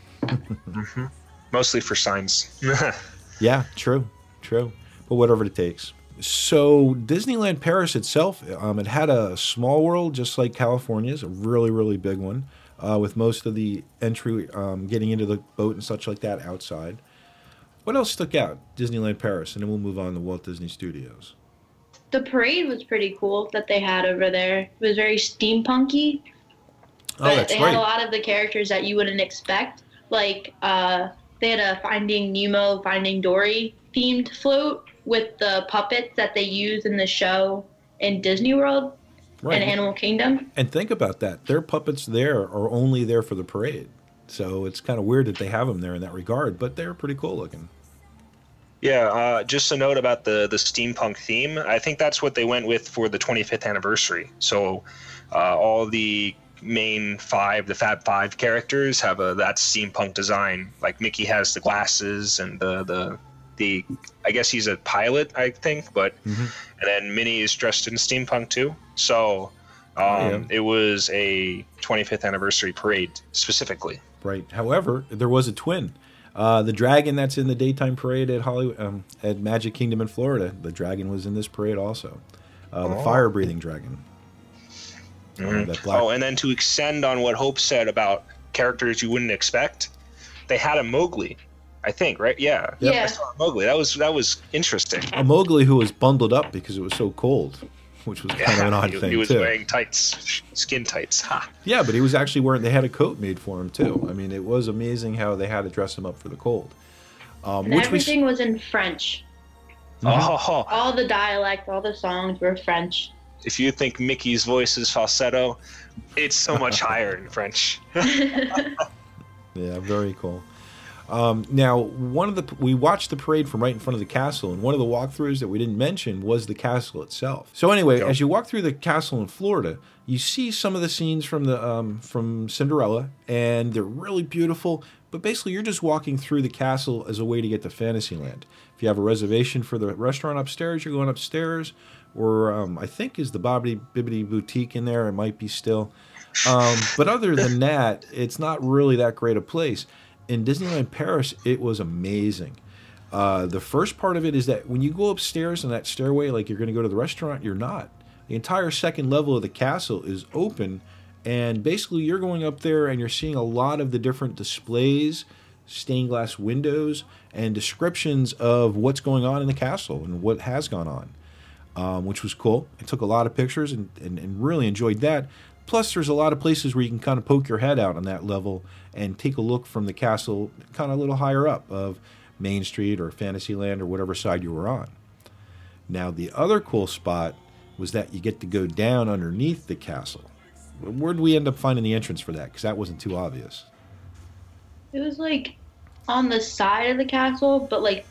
Mm-hmm. Mostly for signs. Yeah, true, true. But whatever it takes. So Disneyland Paris itself, um, it had a small world just like California's, a really, really big one, uh, with most of the entry um, getting into the boat and such like that outside. What else stuck out? Disneyland Paris, and then we'll move on to Walt Disney Studios. The parade was pretty cool that they had over there. It was very steampunky. Oh, But that's they right. had a lot of the characters that you wouldn't expect. Like, uh, they had a Finding Nemo, Finding Dory themed float with the puppets that they use in the show in Disney World Right. and Animal Kingdom. And think about that. Their puppets there are only there for the parade. So it's kind of weird that they have them there in that regard, but they're pretty cool looking. Yeah, uh, just a note about the, the steampunk theme. I think that's what they went with for the twenty-fifth anniversary. So uh, all the main five, the Fab Five characters have a that steampunk design. Like Mickey has the glasses and the the the. I guess he's a pilot, I think, but Mm-hmm. and then Minnie is dressed in steampunk too. So um, Yeah. it was a twenty-fifth anniversary parade specifically. Right. However, there was a twin. Uh, the dragon that's in the daytime parade at Hollywood, um, at Magic Kingdom in Florida, the dragon was in this parade also. Uh, the Oh. fire-breathing dragon. Uh, Mhm. that black- Oh, and then to extend on what Hope said about characters you wouldn't expect, they had a Mowgli, I think, right? Yeah. Yeah. I saw a Mowgli. That was that was interesting. a Mowgli who was bundled up because it was so cold, which was kind of an odd he, thing he was too. wearing tights, skin tights. Ha. Yeah, but he was actually wearing. They had a coat made for him too. I mean, it was amazing how they had to dress him up for the cold. Um, And which we, everything was in French. Oh, All the dialect, all the songs were French. if you think Mickey's voice is falsetto, it's so much higher in French. Yeah, very cool. Um, now, one of the we watched the parade from right in front of the castle, and one of the walkthroughs that we didn't mention was the castle itself. So anyway, Yep. as you walk through the castle in Florida, you see some of the scenes from the um, from Cinderella, and they're really beautiful. But basically, you're just walking through the castle as a way to get to Fantasyland. If you have a reservation for the restaurant upstairs, you're going upstairs. Or um, I think is the Bobbity Bibbity Boutique in there. It might be still. Um, but other than that, it's not really that great a place. In Disneyland Paris, it was amazing. Uh, the first part of it is that when you go upstairs in that stairway, like you're going to go to the restaurant, you're not. The entire second level of the castle is open, and basically you're going up there and you're seeing a lot of the different displays, stained glass windows, and descriptions of what's going on in the castle and what has gone on, um, which was cool. I took a lot of pictures and, and, and really enjoyed that. Plus, there's a lot of places where you can kind of poke your head out on that level and take a look from the castle kind of a little higher up of Main Street or Fantasyland or whatever side you were on. Now, the other cool spot was that you get to go down underneath the castle. Where'd we end up finding the entrance for that? Because that wasn't too obvious. It was like on the side of the castle, but like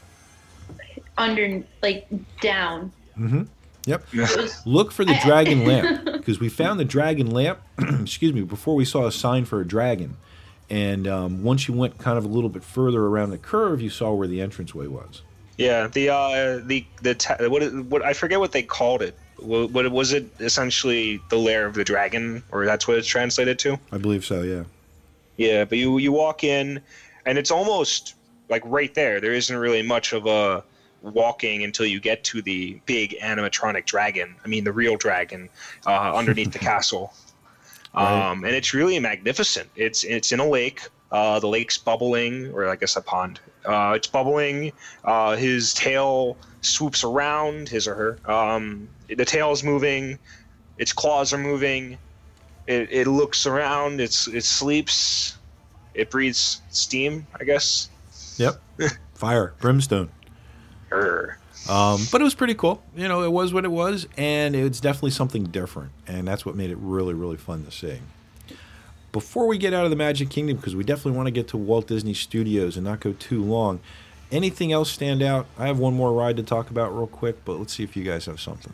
under, like down. Mm-hmm. Yep. It was, Look for the I- dragon lamp, because we found the dragon lamp, excuse me, before we saw a sign for a dragon. And um, once you went kind of a little bit further around the curve, you saw where the entranceway was. Yeah, the uh, the the ta- what it- what I forget what they called it. What, what was it? Essentially, the lair of the dragon, or that's what it's translated to. I believe so, yeah. Yeah, but you you walk in, and it's almost like right there. There isn't really much of a walking until you get to the big animatronic dragon. I mean, the real dragon uh, underneath the castle. Right. Um, and it's really magnificent. It's it's in a lake. Uh, the lake's bubbling, or I guess a pond. Uh, it's bubbling. Uh, his tail swoops around, his or her. Um, the tail is moving. Its claws are moving. It, it looks around. It's, it sleeps. It breathes steam, I guess. Yep. Fire. Brimstone. Urgh. Um, but it was pretty cool. You know, it was what it was, and it's definitely something different, and that's what made it really, really fun to see. Before we get out of the Magic Kingdom, because we definitely want to get to Walt Disney Studios and not go too long, anything else stand out? I have one more ride to talk about real quick, but let's see if you guys have something.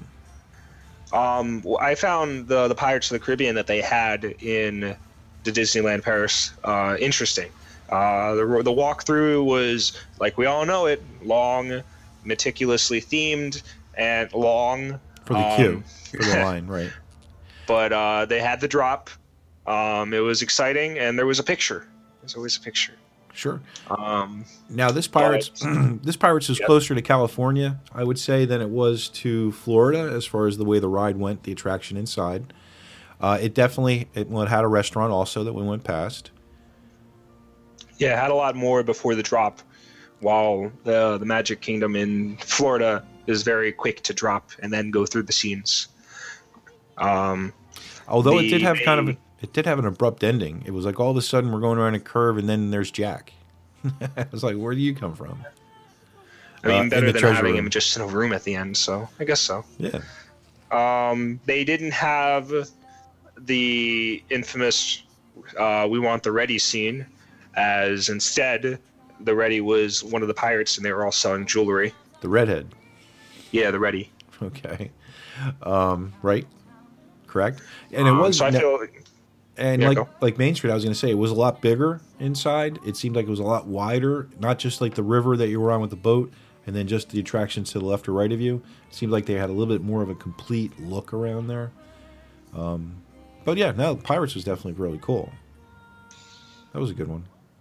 Um, I found the the Pirates of the Caribbean that they had in the Disneyland Paris uh, interesting. Uh, the the walkthrough was, like we all know it, long, meticulously themed, and long for the um, queue, for the line, right? But uh, they had the drop. Um, it was exciting, and there was a picture. There's always a picture. Sure. Um, now this Pirates, but, this Pirates is yep. closer to California, I would say, than it was to Florida as far as the way the ride went, the attraction inside. Uh, it definitely it, well, it had a restaurant also that we went past. Yeah, it had a lot more before the drop, while the the Magic Kingdom in Florida is very quick to drop and then go through the scenes. Um, Although the, it did have they, kind of a, it did have an abrupt ending. It was like all of a sudden we're going around a curve and then there's Jack. I was like, where do you come from? I mean, uh, better than having room. him just in a room at the end, so I guess so. Yeah. Um, they didn't have the infamous uh, "We Want the Ready" scene, as instead the Ready was one of the pirates and they were all selling jewelry. The redhead. Yeah, the Ready. Okay. Um, right. Correct. And it um, was so I ne- feel like, and yeah, like go. like Main Street, I was going to say it was a lot bigger inside. It seemed like it was a lot wider, not just like the river that you were on with the boat, and then just the attractions to the left or right of you. It seemed like they had a little bit more of a complete look around there. Um, but yeah, no, Pirates was definitely really cool. That was a good one.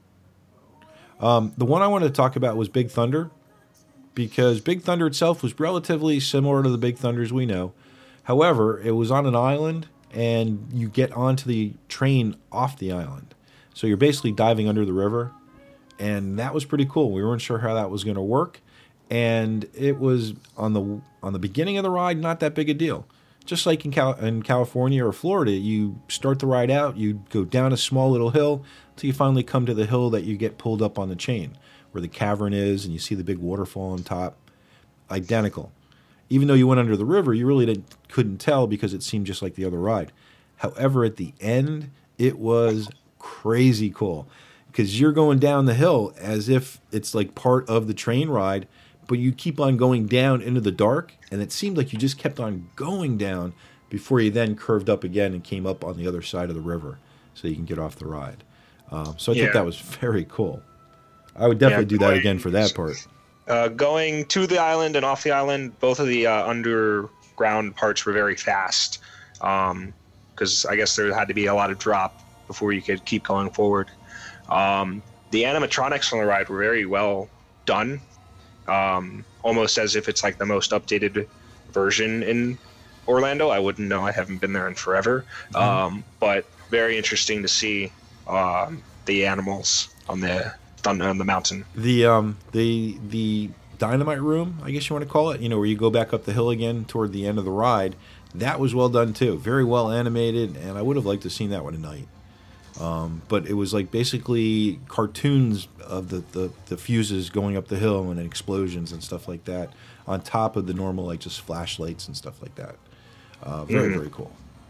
Um, the one I wanted to talk about was Big Thunder, because Big Thunder itself was relatively similar to the Big Thunders we know. However, it was on an island, and you get onto the train off the island. So you're basically diving under the river, and that was pretty cool. We weren't sure how that was going to work, and it was on the on the beginning of the ride, not that big a deal. Just like in, Cal- in California or Florida, you start the ride out, you go down a small little hill until you finally come to the hill that you get pulled up on the chain, where the cavern is, and you see the big waterfall on top. Identical. Even though you went under the river, you really didn't, couldn't tell because it seemed just like the other ride. However, at the end, it was crazy cool because you're going down the hill as if it's like part of the train ride, but you keep on going down into the dark, and it seemed like you just kept on going down before you then curved up again and came up on the other side of the river so you can get off the ride. Um, so I yeah. think that was very cool. I would definitely yeah, do that again for that part. Uh, going to the island and off the island, both of the uh, underground parts were very fast, because um, I guess there had to be a lot of drop before you could keep going forward. Um, the animatronics on the ride were very well done, um, almost as if it's like the most updated version in Orlando. I wouldn't know. I haven't been there in forever, mm-hmm. um, but very interesting to see uh, the animals on the on, on the mountain. The um the the dynamite room, I guess you want to call it, you know, where you go back up the hill again toward the end of the ride. That was well done too, very well animated, and I would have liked to have seen that one tonight. Um, but it was like basically cartoons of the, the, the fuses going up the hill and explosions and stuff like that, on top of the normal like just flashlights and stuff like that. Uh, very mm-hmm. very cool.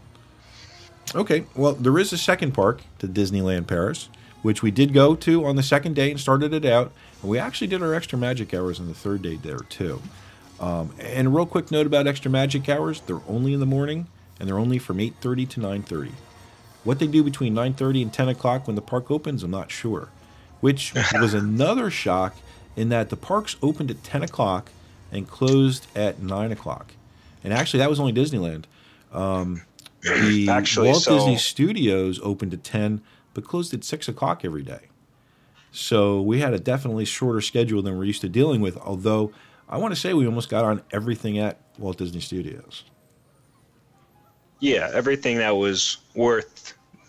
Okay, well there is a second park to Disneyland Paris, which we did go to on the second day and started it out. And we actually did our extra magic hours on the third day there too. Um, and a real quick note about extra magic hours, they're only in the morning, and they're only from eight thirty to nine thirty. What they do between nine thirty and ten o'clock when the park opens, I'm not sure. Which was another shock in that the parks opened at ten o'clock and closed at nine o'clock. And actually, that was only Disneyland. Um, the actually, Walt so... Disney Studios opened at ten, but closed at six o'clock every day. So we had a definitely shorter schedule than we're used to dealing with, although I want to say we almost got on everything at Walt Disney Studios. Yeah, everything that was worth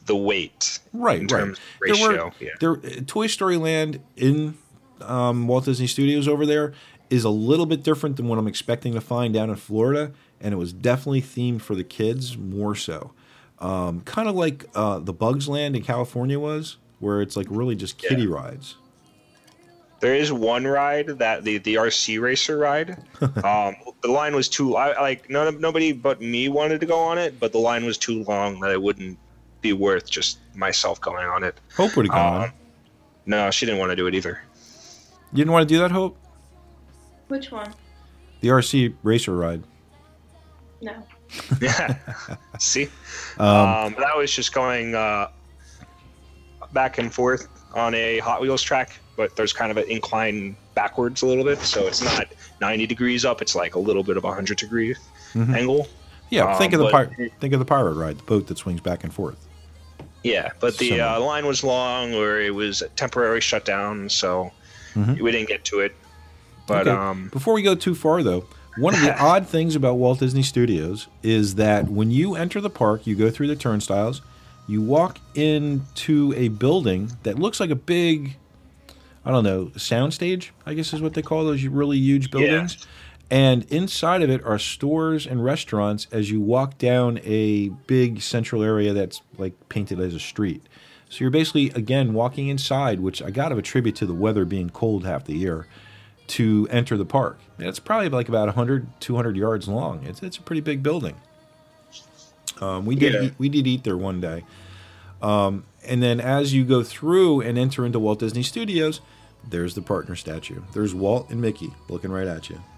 the weight. Right, in right. terms of ratio. There were, yeah. there, Toy Story Land in um, Walt Disney Studios over there is a little bit different than what I'm expecting to find down in Florida, and it was definitely themed for the kids more so. Um, kind of like uh, the Bugs Land in California was, where it's like really just kiddie yeah. rides. There is one ride that the, the R C Racer ride. um, the line was too I, like none nobody but me wanted to go on it, but the line was too long that it wouldn't be worth just myself going on it. Hope would have gone um, on. No, she didn't want to do it either. You didn't want to do that, Hope? Which one? The R C Racer ride. No. Yeah. See, um, um, that was just going uh, back and forth on a Hot Wheels track, but there's kind of an incline backwards a little bit, so it's not ninety degrees up; it's like a little bit of a hundred degree mm-hmm. angle. Yeah, um, think of the but, pir- think of the pirate ride, the boat that swings back and forth. Yeah, but the uh, line was long, or it was temporary shut down, so mm-hmm. we didn't get to it. But okay. um, before we go too far, though, one of the odd things about Walt Disney Studios is that when you enter the park, you go through the turnstiles, you walk into a building that looks like a big, I don't know, soundstage, I guess is what they call those really huge buildings. Yeah. And inside of it are stores and restaurants as you walk down a big central area that's like painted as a street. So you're basically, again, walking inside, which I got to attribute to the weather being cold half the year, to enter the park. It's probably like about one hundred, two hundred yards long. It's it's a pretty big building. Um, we did yeah. eat, we did eat there one day. Um, and then as you go through and enter into Walt Disney Studios, there's the partner statue. There's Walt and Mickey looking right at you.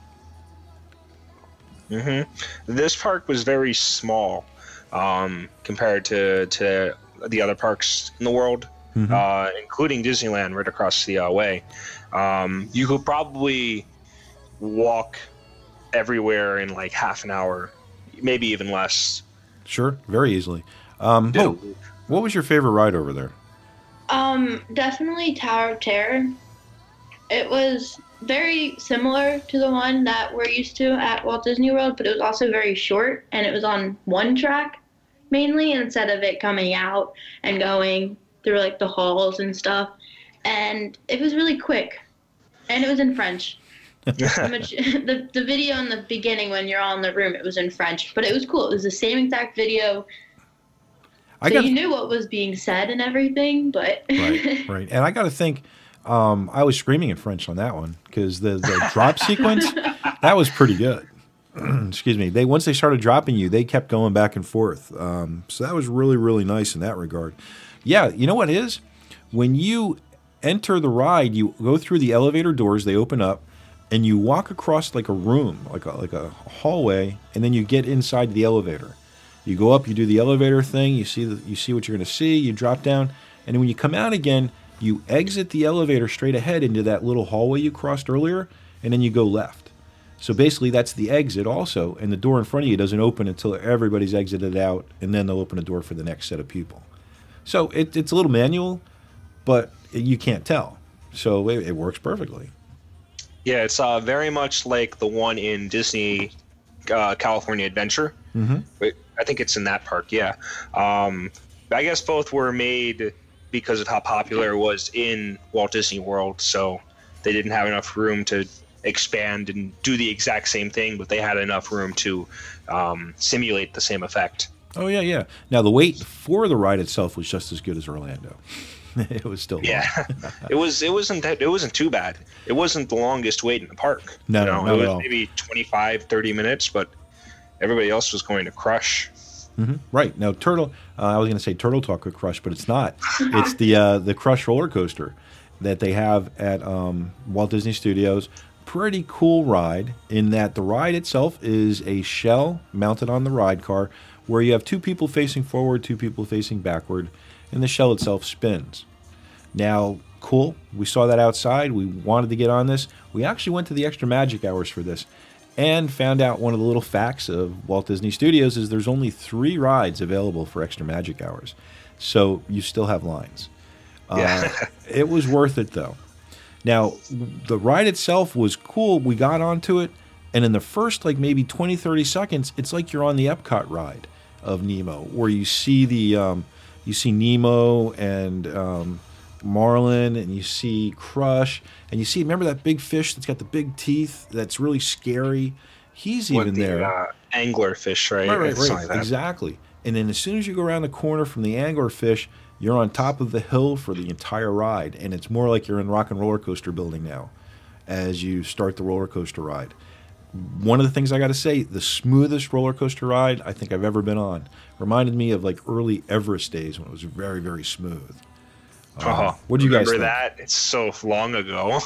Mm-hmm. This park was very small um, compared to, to the other parks in the world, mm-hmm. uh, including Disneyland right across the uh, way. Um, you could probably walk everywhere in like half an hour, maybe even less. Sure, very easily. Um, yeah. Hope, what was your favorite ride over there? Um, definitely Tower of Terror. It was very similar to the one that we're used to at Walt Disney World, but it was also very short, and it was on one track mainly instead of it coming out and going through like the halls and stuff. And it was really quick, and it was in French. the, the video in the beginning when you're all in the room, it was in French, but it was cool. It was the same exact video. I so got, you knew what was being said and everything, but... right, right. And I got to think, um, I was screaming in French on that one because the, the drop sequence, that was pretty good. Excuse me. They Once they started dropping you, they kept going back and forth. Um, so that was really, really nice in that regard. Yeah, you know what it is? When you enter the ride, you go through the elevator doors, they open up, and you walk across like a room, like a, like a hallway, and then you get inside the elevator. You go up, you do the elevator thing, you see the, you see what you're going to see, you drop down, and then when you come out again, you exit the elevator straight ahead into that little hallway you crossed earlier, and then you go left. So basically that's the exit also, and the door in front of you doesn't open until everybody's exited out, and then they'll open a door for the next set of people. So it, it's a little manual, but you can't tell. So it, it works perfectly. Yeah, it's uh, very much like the one in Disney uh, California Adventure. Mm-hmm. Wait, I think it's in that park, yeah. Um, I guess both were made because of how popular it was in Walt Disney World, so they didn't have enough room to expand and do the exact same thing, but they had enough room to um, simulate the same effect. Oh, yeah, yeah. Now, the wait for the ride itself was just as good as Orlando. It was still long. Yeah. it was it wasn't that, it wasn't too bad. It wasn't the longest wait in the park. No, you know, not it was at all. maybe twenty-five, thirty minutes, but everybody else was going to crush. Mm-hmm. Right. Now, Turtle, uh, I was going to say Turtle Talk could crush, but it's not. It's the uh, the Crush roller coaster that they have at um, Walt Disney Studios. Pretty cool ride in that the ride itself is a shell mounted on the ride car where you have two people facing forward, two people facing backward, and the shell itself spins. Now, cool. We saw that outside. We wanted to get on this. We actually went to the Extra Magic Hours for this and found out one of the little facts of Walt Disney Studios is there's only three rides available for Extra Magic Hours. So you still have lines. Yeah. Uh, it was worth it, though. Now, the ride itself was cool. We got onto it, and in the first, like, maybe twenty, thirty seconds, it's like you're on the Epcot ride of Nemo, where you see the um, you see Nemo and um, Marlin, and you see Crush, and you see, remember that big fish that's got the big teeth that's really scary? He's What, even the, there. Uh, anglerfish, right? Right, right, Something right. like that. Exactly. And then as soon as you go around the corner from the anglerfish, you're on top of the hill for the entire ride, and it's more like you're in Rock and Roller Coaster building now as you start the roller coaster ride. One of the things I got to say, the smoothest roller coaster ride I think I've ever been on. Reminded me of like early Everest days when it was very, very smooth. Uh, what do you guys remember think? that? It's so long ago.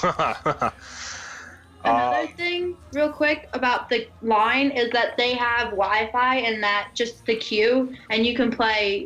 Another thing, real quick, about the line is that they have Wi-Fi and that just the queue, and you can play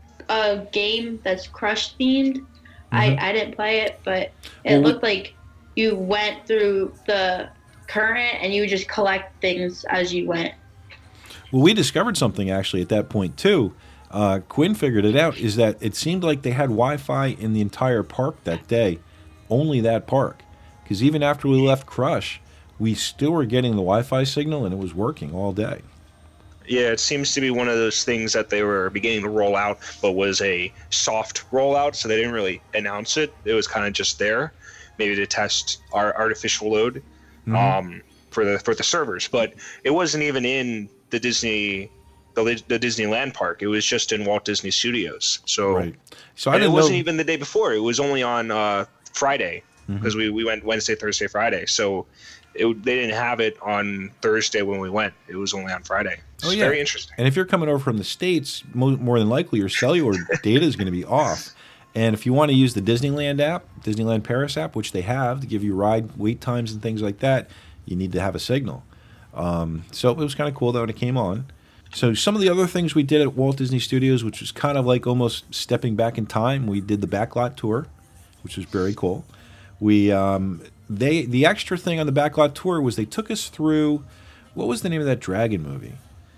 a game that's Crush themed. Mm-hmm. I, I didn't play it, but it Well, we- looked like you went through the current and you would just collect things as you went. Well, we discovered something actually at that point too. Uh, Quinn figured it out, is that it seemed like they had Wi-Fi in the entire park that day, only that park. Because even after we left Crush, we still were getting the Wi-Fi signal, and it was working all day. Yeah, it seems to be one of those things that they were beginning to roll out, but was a soft rollout, so they didn't really announce it. It was kind of just there, maybe to test our artificial load Mhm. um, for the for the servers. But it wasn't even in the Disney, the, the Disneyland park. It was just in Walt Disney Studios. So, Right. So I and it didn't wasn't know. even the day before. It was only on uh, Friday Mhm. because we, we went Wednesday, Thursday, Friday. So it, they didn't have it on Thursday when we went. It was only on Friday. It's Oh, yeah. very interesting. And if you're coming over from the States, mo- more than likely your cellular data is going to be off. And if you want to use the Disneyland app, Disneyland Paris app, which they have to give you ride wait times and things like that, you need to have a signal. Um, so it was kind of cool that when it came on. So some of the other things we did at Walt Disney Studios, which was kind of like almost stepping back in time, we did the backlot tour, which was very cool. We um, they the extra thing on the backlot tour was they took us through, what was the name of that dragon movie?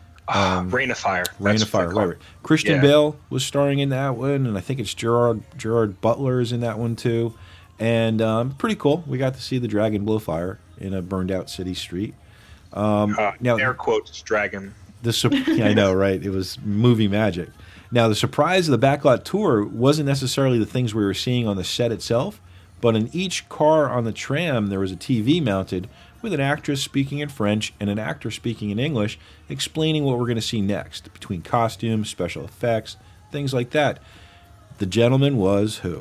Um, Rain of Fire. Rain That's of Fire, what right, they right. call it. Christian Yeah. Bale was starring in that one, and I think it's Gerard Gerard Butler is in that one too. And um, pretty cool. We got to see the dragon blow fire in a burned out city street. Um, Uh, now, air quotes, dragon. the sur- yeah, I know, right? It was movie magic. Now, the surprise of the backlot tour wasn't necessarily the things we were seeing on the set itself, but in each car on the tram, there was a T V mounted with an actress speaking in French and an actor speaking in English, explaining what we're going to see next, between costumes, special effects, things like that. The gentleman was who?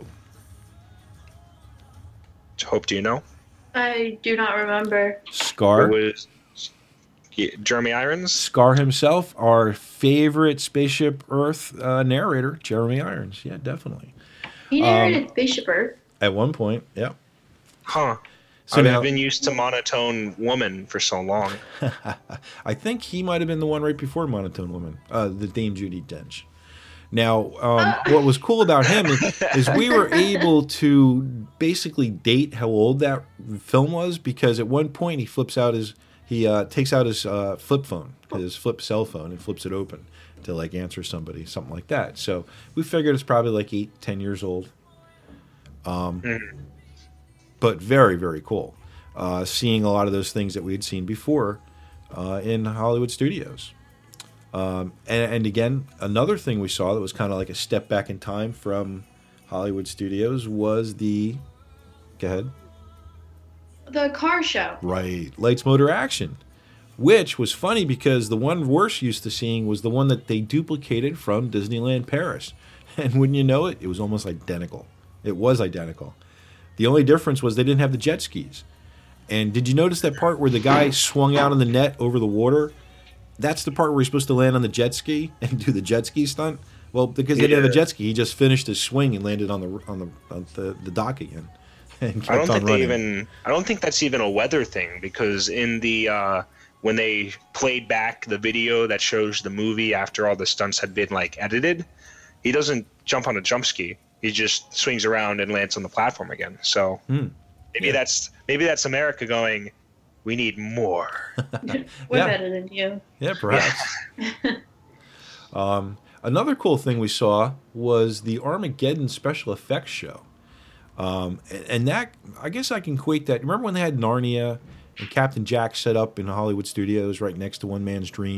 Hope, do you know? I do not remember. Scar. It was yeah, Jeremy Irons. Scar himself, our favorite Spaceship Earth uh, narrator, Jeremy Irons. Yeah, definitely. He narrated Spaceship Earth. At one point, yeah. Huh. So I've now- been used to monotone woman for so long. I think he might have been the one right before Monotone Woman, uh, the Dame Judi Dench. Now, um, what was cool about him is, is we were able to basically date how old that film was, because at one point he flips out his he uh, takes out his uh, flip phone, his flip cell phone, and flips it open to like answer somebody, something like that. So we figured it's probably like eight, ten years old. Um, but very, very cool. Uh, seeing a lot of those things that we had seen before uh, in Hollywood studios. Um, and, and again, another thing we saw that was kind of like a step back in time from Hollywood studios was the. Go ahead. The car show. Right. Lights, Motor, Action. Which was funny because the one we're used to seeing was the one that they duplicated from Disneyland Paris. And wouldn't you know it, it was almost identical. It was identical. The only difference was they didn't have the jet skis. And did you notice that part where the guy swung out on the net over the water? That's the part where he's supposed to land on the jet ski and do the jet ski stunt. Well, because they didn't have a Yeah. jet ski, he just finished his swing and landed on the on the on the, the dock again. And kept I don't on think they running. even. I don't think that's even a weather thing, because in the uh, when they played back the video that shows the movie after all the stunts had been like edited, he doesn't jump on a jump ski. He just swings around and lands on the platform again. So Hmm. maybe Yeah. that's maybe that's America going, we need more. We're Yeah. better than you. Yeah, perhaps. um, another cool thing we saw was the Armageddon special effects show. Um, and, and that, I guess I can equate that. Remember when they had Narnia and Captain Jack set up in Hollywood Studios right next to One Man's Dream?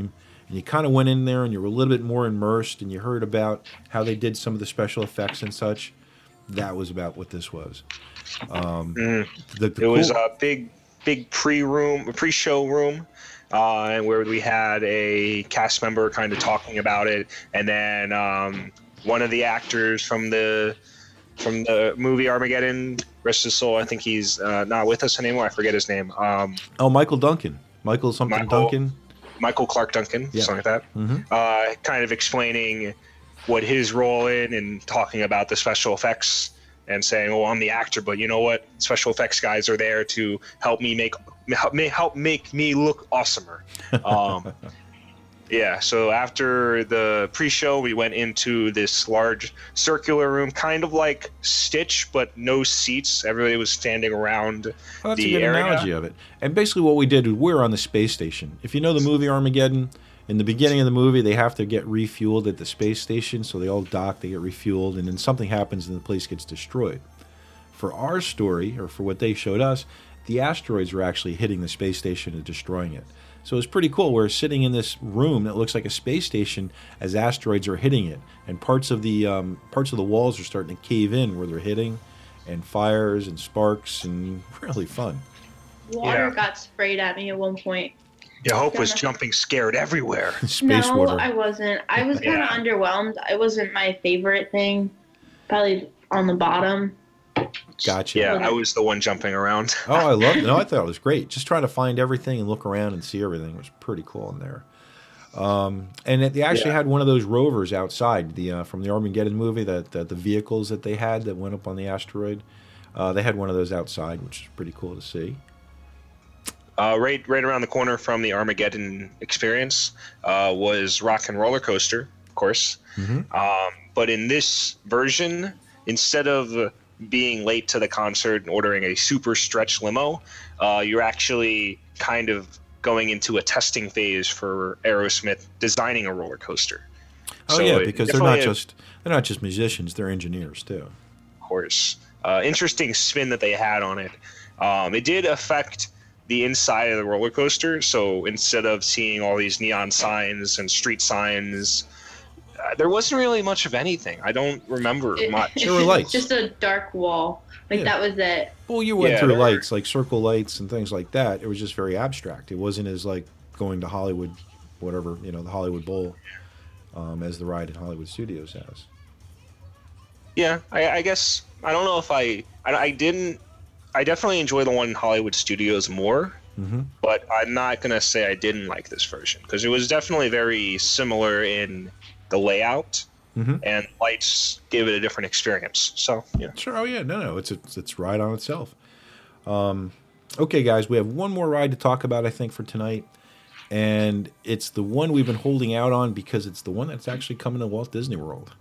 and you kind of went in there and you were a little bit more immersed, and you heard about how they did some of the special effects and such. That was about what this was. Um, mm. the, the it was cool- a big, big pre-room, pre-show room, uh, where we had a cast member kind of talking about it, and then um, one of the actors from the from the movie Armageddon, rest his soul. I think he's uh, not with us anymore. I forget his name. Um, oh, Michael Duncan. Michael something Michael, Duncan. Michael Clark Duncan, Yeah. something like that. Mm-hmm. Uh, kind of explaining what his role in and talking about the special effects and saying, "Oh, I'm the actor, but you know what? Special effects guys are there to help me make help me help make me look awesomer." Um, yeah. So after the pre-show, we went into this large circular room, kind of like Stitch, but no seats. Everybody was standing around Oh, that's the a good area. analogy of it. And basically what we did is we were on the space station. If you know the movie Armageddon, in the beginning of the movie, they have to get refueled at the space station, so they all dock, they get refueled, and then something happens and the place gets destroyed. For our story, or for what they showed us, the asteroids were actually hitting the space station and destroying it. So it's pretty cool. We're sitting in this room that looks like a space station as asteroids are hitting it, and parts of the um, parts of the walls are starting to cave in where they're hitting, and fires and sparks, and really fun. Water Yeah. got sprayed at me at one point. Yeah, Hope was jumping scared everywhere. Space no, water. I wasn't. I was kind of Yeah. underwhelmed. It wasn't my favorite thing. Probably on the bottom. Gotcha. Yeah, I was the one jumping around. Oh, I loved it. No, I thought it was great. Just trying to find everything and look around and see everything was pretty cool in there. Um, and it, they actually Yeah. had one of those rovers outside the uh, from the Armageddon movie, that, that the vehicles that they had that went up on the asteroid. Uh, they had one of those outside, which is pretty cool to see. Uh, right, right around the corner from the Armageddon experience uh, was Rock and Roller Coaster, of course. Mm-hmm. Um, but in this version, instead of being late to the concert and ordering a super stretch limo, uh, you're actually kind of going into a testing phase for Aerosmith designing a roller coaster. Oh So yeah, it because they're not definitely- just they're not just musicians; they're engineers too. Of course. Uh, interesting spin that they had on it. Um, it did affect the inside of the roller coaster. So instead of seeing all these neon signs and street signs, uh, there wasn't really much of anything. I don't remember It- much. There were lights. Just a dark wall. Like Yeah. that was it. Well, you went Yeah, through there were- lights like circle lights and things like that. It was just very abstract. It wasn't as like going to Hollywood, whatever you know, the Hollywood Bowl, um, as the ride in Hollywood Studios has. Yeah, I, I guess I don't know if I, I I didn't. I definitely enjoy the one in Hollywood Studios more, Mm-hmm. but I'm not gonna say I didn't like this version because it was definitely very similar in the layout, Mm-hmm. and lights gave it a different experience. So yeah. Sure. Oh yeah. No, no. It's it's it's right on itself. Um, okay, guys, we have one more ride to talk about, I think, for tonight, and it's the one we've been holding out on because it's the one that's actually coming to Walt Disney World.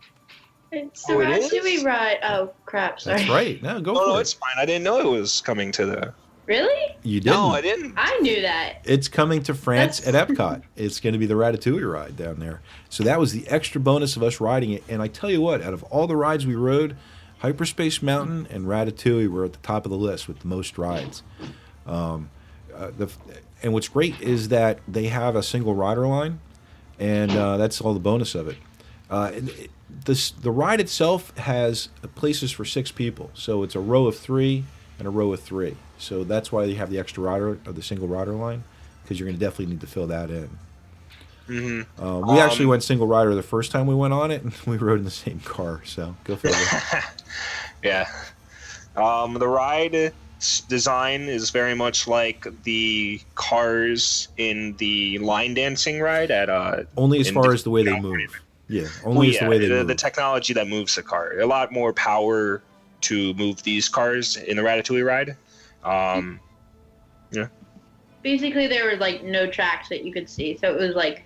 It's the Oh, it Ratatouille is? ride. Oh crap! Sorry. That's right. No, go Oh for no, it. it's fine. I didn't know it was coming to the. Really? You didn't. No, I didn't. I knew that. It's coming to France That's- at Epcot. It's going to be the Ratatouille ride down there. So that was the extra bonus of us riding it. And I tell you what, out of all the rides we rode, Hyperspace Mountain and Ratatouille were at the top of the list with the most rides. Um, uh, the, and what's great is that they have a single rider line, and uh, that's all the bonus of it. Uh, and it- this the ride itself has places for six people, so it's a row of three and a row of three. So that's why they have the extra rider or the single rider line, because you're going to definitely need to fill that in. Mm-hmm. Uh, we actually Um, went single rider the first time we went on it, and we rode in the same car. So go figure. Yeah. Um, the ride s- design is very much like the cars in the line dancing ride at uh. Only as in far as the way they California. move. Yeah, Well, only as yeah, the way they the, move. the technology that moves the car. A lot more power to move these cars in the Ratatouille ride. Um, yeah. Basically, there were like no tracks that you could see, so it was like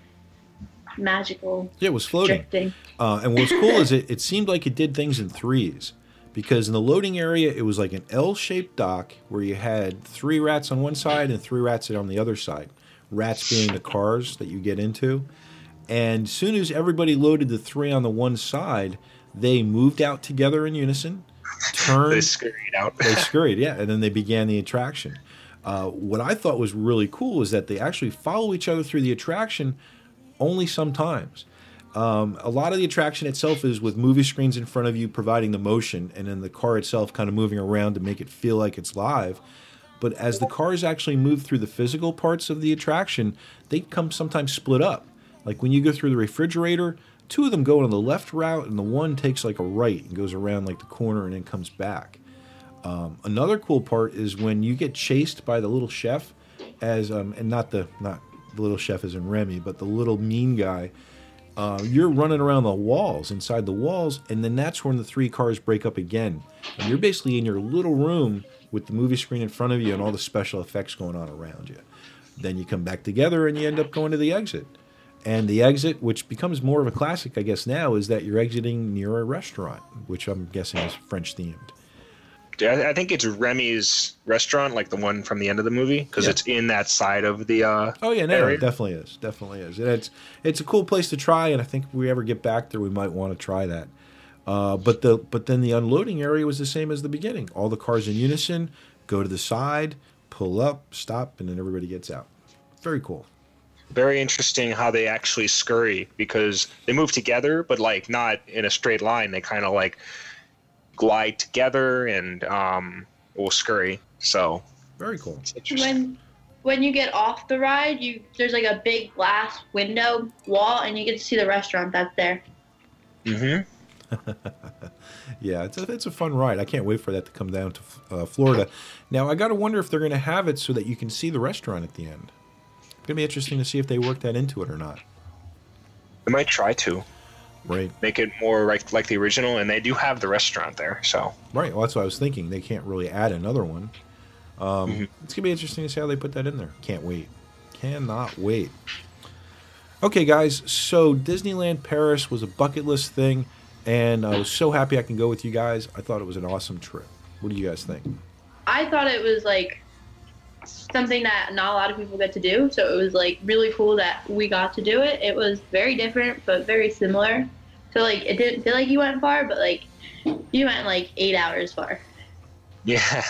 magical yeah, it was floating. drifting. Uh, and what's cool is it, it seemed like it did things in threes, because in the loading area it was like an L-shaped dock where you had three rats on one side and three rats on the other side. Rats being the cars that you get into. And as soon as everybody loaded the three on the one side, they moved out together in unison, turned, They scurried out. they scurried, yeah, and then they began the attraction. Uh, what I thought was really cool is that they actually follow each other through the attraction, only sometimes. Um, a lot of the attraction itself is with movie screens in front of you providing the motion, and then the car itself kind of moving around to make it feel like it's live. But as the cars actually move through the physical parts of the attraction, they come sometimes split up. Like when you go through the refrigerator, two of them go on the left route, and the one takes like a right and goes around like the corner and then comes back. Um, another cool part is when you get chased by the little chef, as um, and not the not the little chef as in Remy, but the little mean guy. Uh, you're running around the walls, inside the walls, and then that's when the three cars break up again. And you're basically in your little room with the movie screen in front of you and all the special effects going on around you. Then you come back together and you end up going to the exit. And the exit, which becomes more of a classic, I guess, now, is that you're exiting near a restaurant, which I'm guessing is French-themed. Yeah, I think it's Remy's restaurant, like the one from the end of the movie, because Yeah. it's in that side of the uh, Oh yeah, no, area. it definitely is, definitely is. And it's it's a cool place to try, and I think if we ever get back there, we might want to try that. Uh, but the but then the unloading area was the same as the beginning. All the cars in unison, go to the side, pull up, stop, and then everybody gets out. Very cool. Very interesting how they actually scurry, because they move together, but like not in a straight line. They kind of like glide together and um, will scurry. So very cool. It's interesting. When when you get off the ride, you there's like a big glass window wall, and you get to see the restaurant that's there. Mm-hmm. Yeah, it's a, it's a fun ride. I can't wait for that to come down to uh, Florida. Now, I got to wonder if they're going to have it so that you can see the restaurant at the end. It's going to be interesting to see if they work that into it or not. They might try to. Right. Make it more like, like the original, and they do have the restaurant there. So Right, well, that's what I was thinking. They can't really add another one. Um, Mm-hmm. It's going to be interesting to see how they put that in there. Can't wait. Cannot wait. Okay, guys, so Disneyland Paris was a bucket list thing, and I was so happy I can go with you guys. I thought it was an awesome trip. What do you guys think? I thought it was like something that not a lot of people get to do, so it was like really cool that we got to do it. It was very different but very similar. So like it didn't feel like you went far, but like you went like eight hours far. yeah,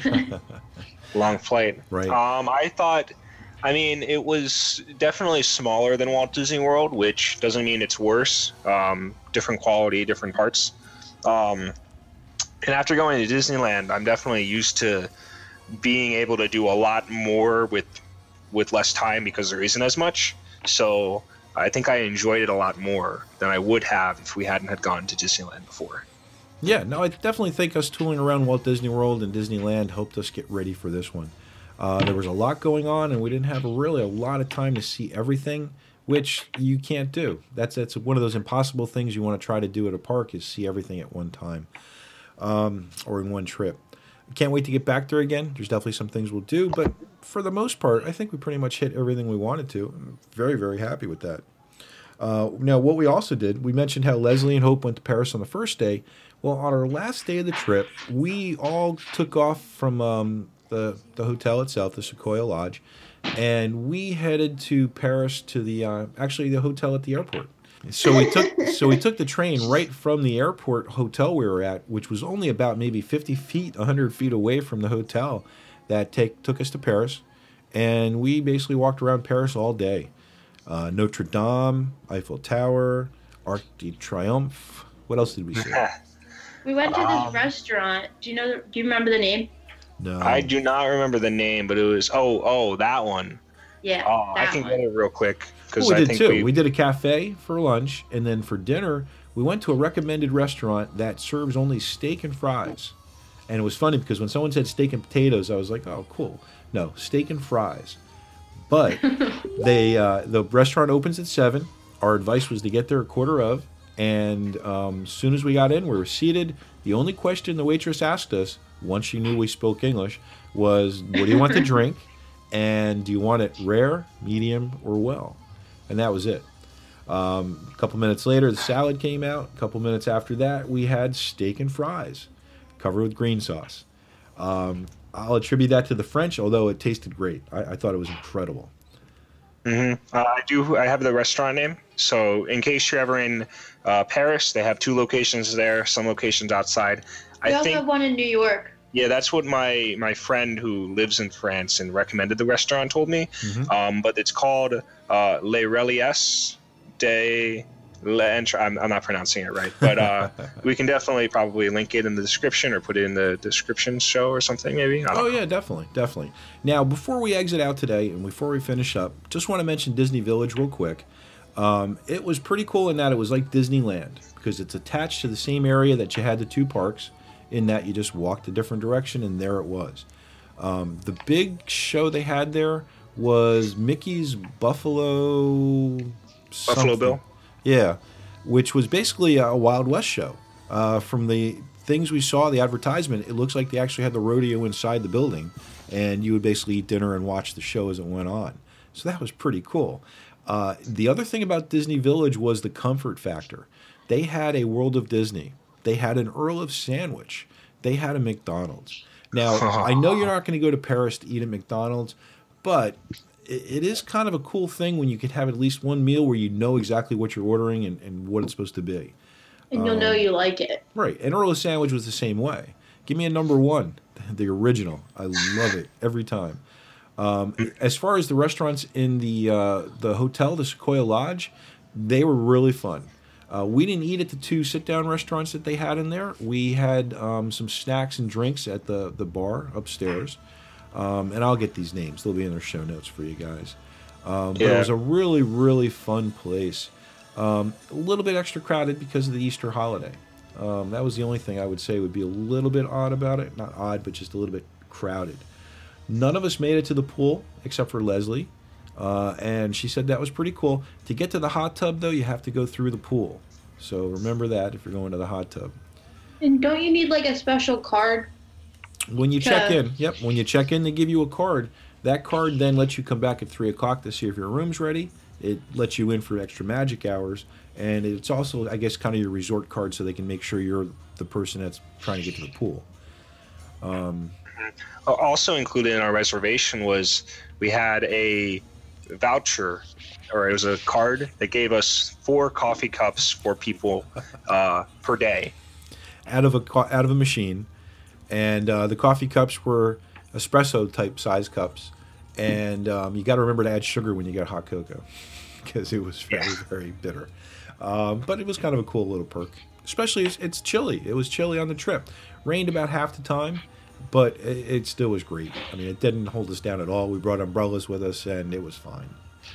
long flight. Right. Um, I thought. I mean, it was definitely smaller than Walt Disney World, which doesn't mean it's worse. Um, different quality, different parts. Um, and after going to Disneyland, I'm definitely used to being able to do a lot more with with less time because there isn't as much. So I think I enjoyed it a lot more than I would have if we hadn't had gone to Disneyland before. Yeah, no, I definitely think us tooling around Walt Disney World and Disneyland helped us get ready for this one. Uh, there was a lot going on, and we didn't have really a lot of time to see everything, which you can't do. That's that's one of those impossible things you want to try to do at a park is see everything at one time um, or in one trip. Can't wait to get back there again. There's definitely some things we'll do, but for the most part, I think we pretty much hit everything we wanted to. I'm very, very happy with that. Uh, now, what we also did, we mentioned how Leslie and Hope went to Paris on the first day. Well, on our last day of the trip, we all took off from um, the the hotel itself, the Sequoia Lodge, and we headed to Paris to the uh, actually the hotel at the airport. So we took so we took the train right from the airport hotel we were at, which was only about maybe fifty feet, one hundred feet away from the hotel that take took us to Paris, and we basically walked around Paris all day. Uh, Notre Dame, Eiffel Tower, Arc de Triomphe. What else did we see? We went to this Um, restaurant. Do you know? Do you remember the name? No. I do not remember the name, but it was oh oh that one. Yeah. Oh, I that can one. get it real quick because Well, we I did think too. we, We did a cafe for lunch, and then for dinner, we went to a recommended restaurant that serves only steak and fries. And it was funny because when someone said steak and potatoes, I was like, "Oh, cool." No, steak and fries. But they uh, the restaurant opens at seven. Our advice was to get there a quarter of. And um, as soon as we got in, we were seated. The only question the waitress asked us, once she knew we spoke English, was, "What do you want to drink? And do you want it rare, medium, or well?" And that was it. Um, a couple minutes later, the salad came out. A couple minutes after that, we had steak and fries covered with green sauce. Um, I'll attribute that to the French, although it tasted great. I, I thought it was incredible. hmm Uh, I do. I have the restaurant name. So in case you're ever in uh, Paris, they have two locations there. Some locations outside. We I also think. have one in New York. Yeah, that's what my my friend who lives in France and recommended the restaurant told me. Mhm. Um, but it's called uh, Les Reliés, de l'Entrée. I'm, I'm not pronouncing it right, but uh, we can definitely probably link it in the description or put it in the description show or something maybe. I don't Oh, know. yeah, definitely, definitely. Now, before we exit out today and before we finish up, just want to mention Disney Village real quick. Um, it was pretty cool in that it was like Disneyland because it's attached to the same area that you had the two parks, in that you just walked a different direction and there it was. Um, the big show they had there was Mickey's Buffalo... Buffalo something. Bill? Yeah, which was basically a Wild West show. Uh, from the things we saw, the advertisement, it looks like they actually had the rodeo inside the building, and you would basically eat dinner and watch the show as it went on. So that was pretty cool. Uh, the other thing about Disney Village was the comfort factor. They had a World of Disney. They had an Earl of Sandwich. They had a McDonald's. Now, I know you're not going to go to Paris to eat at McDonald's, but it is kind of a cool thing when you could have at least one meal where you know exactly what you're ordering and, and what it's supposed to be. And you'll um, know you like it. Right. And Earl of Sandwich was the same way. Give me a number one, the original. I love it every time. Um, as far as the restaurants in the uh, the hotel, the Sequoia Lodge, they were really fun. Uh, we didn't eat at the two sit-down restaurants that they had in there. We had um, some snacks and drinks at the, the bar upstairs. Um, and I'll get these names. They'll be in their show notes for you guys. Um, but yeah. It was a really, really fun place. Um, a little bit extra crowded because of the Easter holiday. Um, that was the only thing I would say would be a little bit odd about it. Not odd, but just a little bit crowded. None of us made it to the pool except for Leslie. Uh, and she said that was pretty cool. To get to the hot tub, though, you have to go through the pool. So remember that if you're going to the hot tub. And don't you need like a special card? When you check in, yep, when you check in, they give you a card. That card then lets you come back at three o'clock to see if your room's ready. It lets you in for extra magic hours. And it's also, I guess, kind of your resort card so they can make sure you're the person that's trying to get to the pool. Um, also included in our reservation was we had a voucher, or it was a card that gave us four coffee cups for people uh, per day. Out of a, out of a machine. And uh, the coffee cups were espresso type size cups, and um, you got to remember to add sugar when you get hot cocoa, because it was very, yeah. very bitter. Um, but it was kind of a cool little perk. Especially it's, it's chilly. It was chilly on the trip. Rained about half the time, but it, it still was great. I mean, it didn't hold us down at all. We brought umbrellas with us, and it was fine.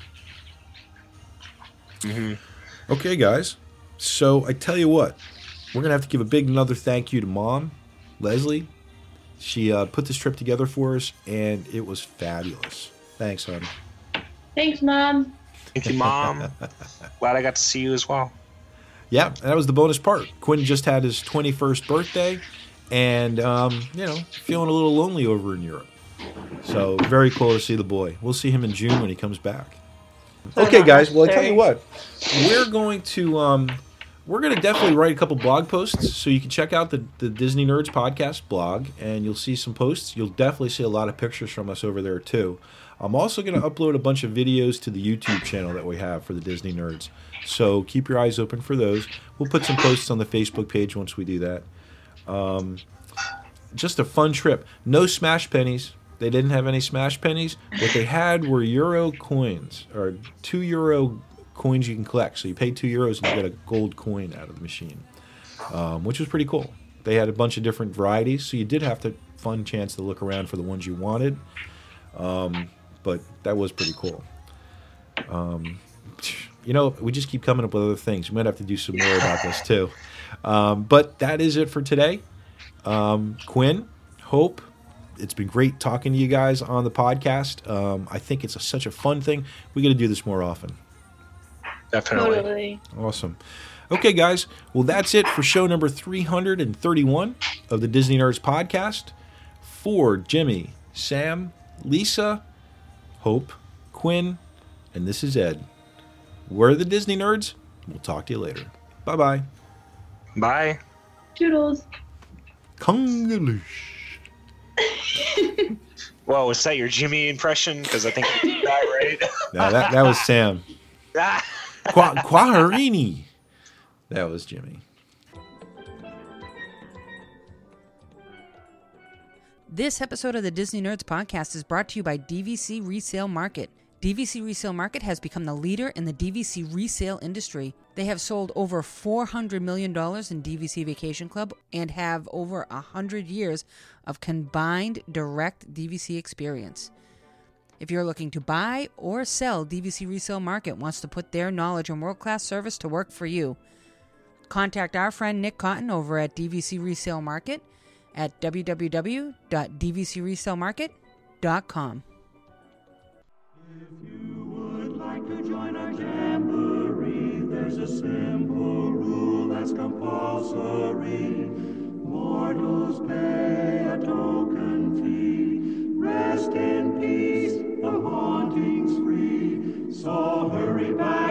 Mm-hmm. Okay, guys. So I tell you what, we're gonna have to give a big another thank you to Mom. Leslie, she uh, put this trip together for us, and it was fabulous. Thanks, hon. Thanks, Mom. Thank you, Mom. Glad I got to see you as well. Yeah, that was the bonus part. Quinn just had his twenty-first birthday, and, um, you know, feeling a little lonely over in Europe. So, very cool to see the boy. We'll see him in June when he comes back. Okay, guys, well, I tell you what. We're going to... Um, We're going to definitely write a couple blog posts, so you can check out the, the Disney Nerds podcast blog, and you'll see some posts. You'll definitely see a lot of pictures from us over there, too. I'm also going to upload a bunch of videos to the YouTube channel that we have for the Disney Nerds, so keep your eyes open for those. We'll put some posts on the Facebook page once we do that. Um, just a fun trip. No Smash Pennies. They didn't have any Smash Pennies. What they had were Euro coins, or two Euro coins you can collect. So you pay two euros and you get a gold coin out of the machine, um, which was pretty cool. They had a bunch of different varieties, so you did have the fun chance to look around for the ones you wanted. Um, but that was pretty cool. Um, you know, we just keep coming up with other things. We might have to do some more about this too. Um, but that is it for today. Um, Quinn, Hope, it's been great talking to you guys on the podcast. Um, I think it's a, such a fun thing. We got to do this more often. Definitely. Totally. Awesome. Okay, guys. Well, that's it for show number three hundred thirty-one of the Disney Nerds podcast. For Jimmy, Sam, Lisa, Hope, Quinn, and this is Ed. We're the Disney Nerds. We'll talk to you later. Bye-bye. Bye. Toodles. Kongaloosh. Well, was that your Jimmy impression? Because I think you did that right. No, that, that was Sam. Qua- Quaharini. That was Jimmy. This episode of the Disney Nerds podcast is brought to you by D V C Resale Market. D V C Resale Market has become the leader in the D V C resale industry. They have sold over four hundred million dollars in D V C Vacation Club and have over one hundred years of combined direct D V C experience. If you're looking to buy or sell, D V C Resale Market wants to put their knowledge and world-class service to work for you. Contact our friend Nick Cotton over at D V C Resale Market at w w w dot d v c resale market dot com. If you would like to join our jamboree, there's a simple rule that's compulsory. Mortals pay a token fee. Rest in peace, the haunting's free. So hurry back.